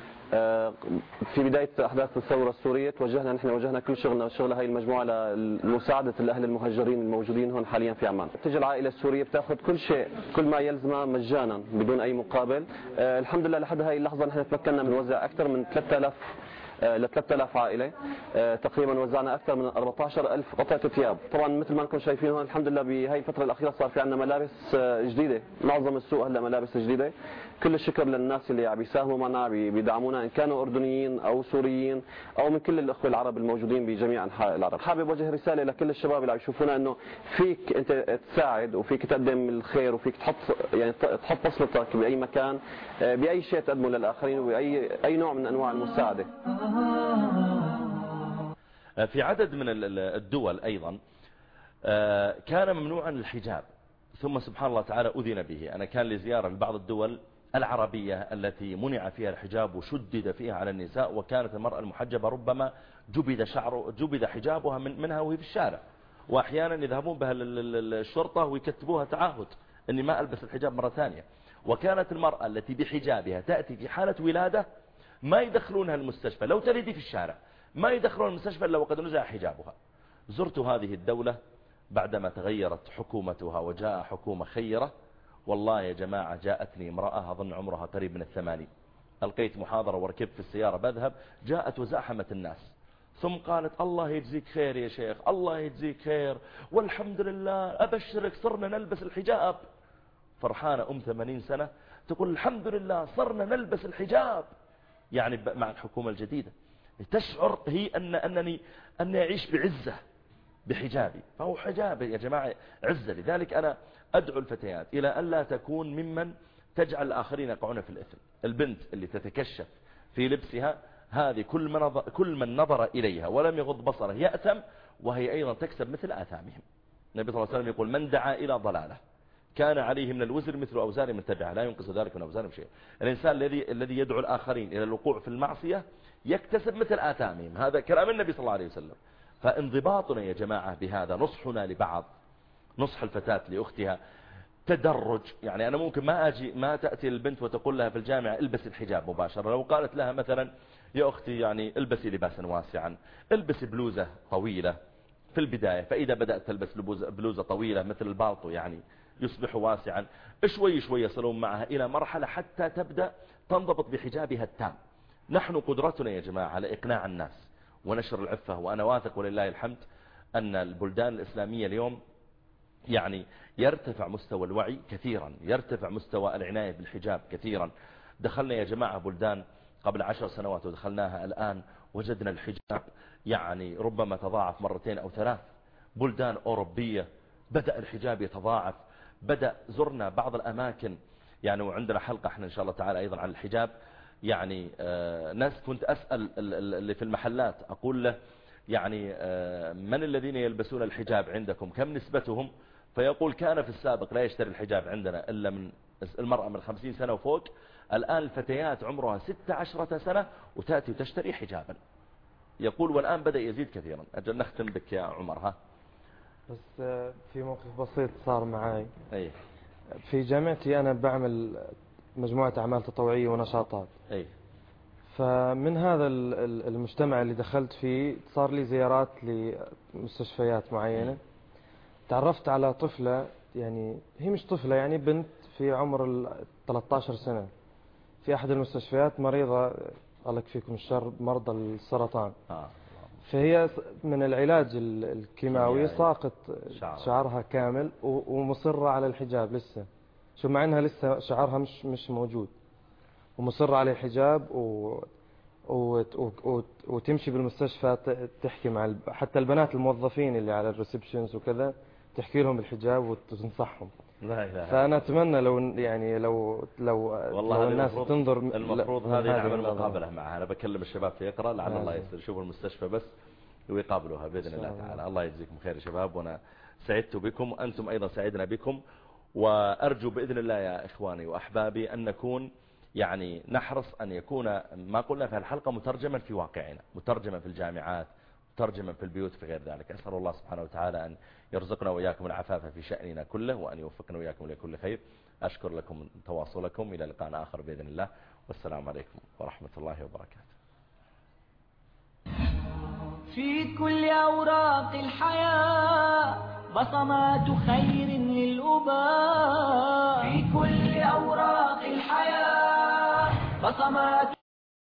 في بداية أحداث الثورة السورية وجهنا كل شغلنا وشغل هاي المجموعة لمساعدة الأهل المهجرين الموجودين هون حاليا في عمان. تجي العائلة السورية بتاخذ كل شيء، كل ما يلزمها مجانا بدون أي مقابل. الحمد لله لحد هاي اللحظة نحن تمكنا من وزع أكثر من 3000 عائلة. تقريبا وزعنا أكثر من 14,000 قطعة ثياب. طبعا مثل ما انكم شايفين هون الحمد لله بهاي الفترة الأخيرة صار في عندنا ملابس جديدة، معظم السوق هلا ملابس جديدة. كل الشكر للناس اللي عم يساهموا معنا بيدعمونا إن كانوا أردنيين أو سوريين أو من كل الأخوة العرب الموجودين بجميع أنحاء العرب. حابب وجه رسالة لكل الشباب اللي عم يشوفونا إنه فيك أنت تساعد وفيك تقدم الخير وفيك تحط بصمتك بأي مكان، بأي شيء تقدمه للآخرين وبأي نوع من أنواع المساعدة. في عدد من الدول أيضا كان ممنوعا الحجاب، ثم سبحان الله تعالى أذن به. أنا كان لي زيارة لبعض الدول العربية التي منع فيها الحجاب وشدد فيها على النساء، وكانت المرأة المحجبة ربما جبد حجابها منها وهي في الشارع، وأحيانا يذهبون بها الشرطة ويكتبوها تعهد أني ما ألبس الحجاب مرة ثانية. وكانت المرأة التي بحجابها تأتي في حالة ولادة ما يدخلونها المستشفى، لو تلدي في الشارع ما يدخلون المستشفى إلا وقد نزع حجابها. زرت هذه الدولة بعدما تغيرت حكومتها وجاء حكومة خيرة. والله يا جماعة جاءتني امرأة أظن عمرها قريب من 80، ألقيت محاضرة وركبت في السيارة بذهب، جاءت وزاحمت الناس، ثم قالت الله يجزيك خير يا شيخ، الله يجزيك خير والحمد لله أبشرك صرنا نلبس الحجاب. فرحانة 80 سنة تقول الحمد لله صرنا نلبس الحجاب، يعني مع الحكومة الجديدة تشعر هي أنني أعيش بعزة بحجابي. فهو حجاب يا جماعة عزة. لذلك أنا أدعو الفتيات إلى أن لا تكون ممن تجعل الآخرين يقعون في الإثم. البنت اللي تتكشف في لبسها هذه كل من نظر إليها ولم يغض بصره يأثم، وهي أيضا تكسب مثل آثامهم. النبي صلى الله عليه وسلم يقول من دعا إلى ضلالة كان عليه من الوزر مثل أوزار من تبعه لا ينقص ذلك من أوزارهم شيء. الإنسان الذي يدعو الآخرين إلى الوقوع في المعصية يكتسب مثل آثامهم، هذا كلام النبي صلى الله عليه وسلم. فانضباطنا يا جماعة بهذا، نصحنا لبعض، نصح الفتاة لأختها تدرج. يعني أنا ممكن ما تأتي البنت وتقول لها في الجامعة البسي الحجاب مباشرة. لو قالت لها مثلا يا أختي يعني البسي لباسا واسعا، البسي بلوزة طويلة في البداية، فإذا بدأت تلبس بلوزة طويلة مثل البالطو يعني يصبح واسعا، شوي شوي يصلون معها إلى مرحلة حتى تبدأ تنضبط بحجابها التام. نحن قدرتنا يا جماعة على إقناع الناس ونشر العفة، وأنا واثق ولله الحمد أن البلدان الإسلامية اليوم يعني يرتفع مستوى الوعي كثيرا، يرتفع مستوى العناية بالحجاب كثيرا. دخلنا يا جماعة بلدان قبل 10 سنوات ودخلناها الآن وجدنا الحجاب يعني ربما تضاعف 2 أو 3. بلدان أوروبية بدأ الحجاب يتضاعف. زرنا بعض الأماكن يعني، وعندنا حلقة احنا إن شاء الله تعالى أيضا عن الحجاب. يعني ناس كنت أسأل اللي في المحلات أقول له يعني من الذين يلبسون الحجاب عندكم كم نسبتهم؟ فيقول كان في السابق لا يشتري الحجاب عندنا إلا من المرأة من 50 سنة وفوق، الآن الفتيات عمرها 16 سنة وتأتي وتشتري حجابا. يقول والآن بدأ يزيد كثيرا. أجل نختم بك يا عمر. ها بس في موقف بسيط صار معي. أي. في جامعتي أنا بعمل مجموعة أعمال تطوعية ونشاطات. أي. فمن هذا المجتمع اللي دخلت فيه صار لي زيارات لمستشفيات معينة. تعرفت على طفلة، يعني هي مش طفلة يعني بنت في عمر 13 سنة، في أحد المستشفيات مريضة الله يكفيكم الشر مرضى السرطان. فهي من العلاج الكيماوي ساقط شعرها كامل ومصرة على الحجاب لسه، شو مع انها لسه شعرها مش موجود، ومصرة على الحجاب وتمشي بالمستشفى تحكي مع حتى البنات الموظفين اللي على الريسبشنز وكذا تحكي لهم الحجاب وتنصحهم. فأنا أتمنى لو الناس تنظر المفروض هذه نعمل مقابلة معها. أنا بكلم الشباب في يقرأ لعل الله يسر يشوفوا المستشفى بس ويقابلوها بإذن الله تعالى. الله يجزيكم خير يا شباب، وأنا سعدت بكم وأنتم أيضا سعدنا بكم، وأرجو بإذن الله يا إخواني وأحبابي أن نكون يعني نحرص أن يكون ما قلنا في الحلقة مترجما في واقعنا، مترجما في الجامعات، مترجما في البيوت في غير ذلك. أسأل الله سبحانه وتعالى أن يرزقنا وإياكم العفاف في شأننا كله، وأن يوفقنا وإياكم لكل خير. أشكر لكم تواصلكم، إلى لقاء آخر بإذن الله، والسلام عليكم ورحمة الله وبركاته. في كل أوراق الحياة بصمات خير للأباء، في كل أوراق الحياة بصمات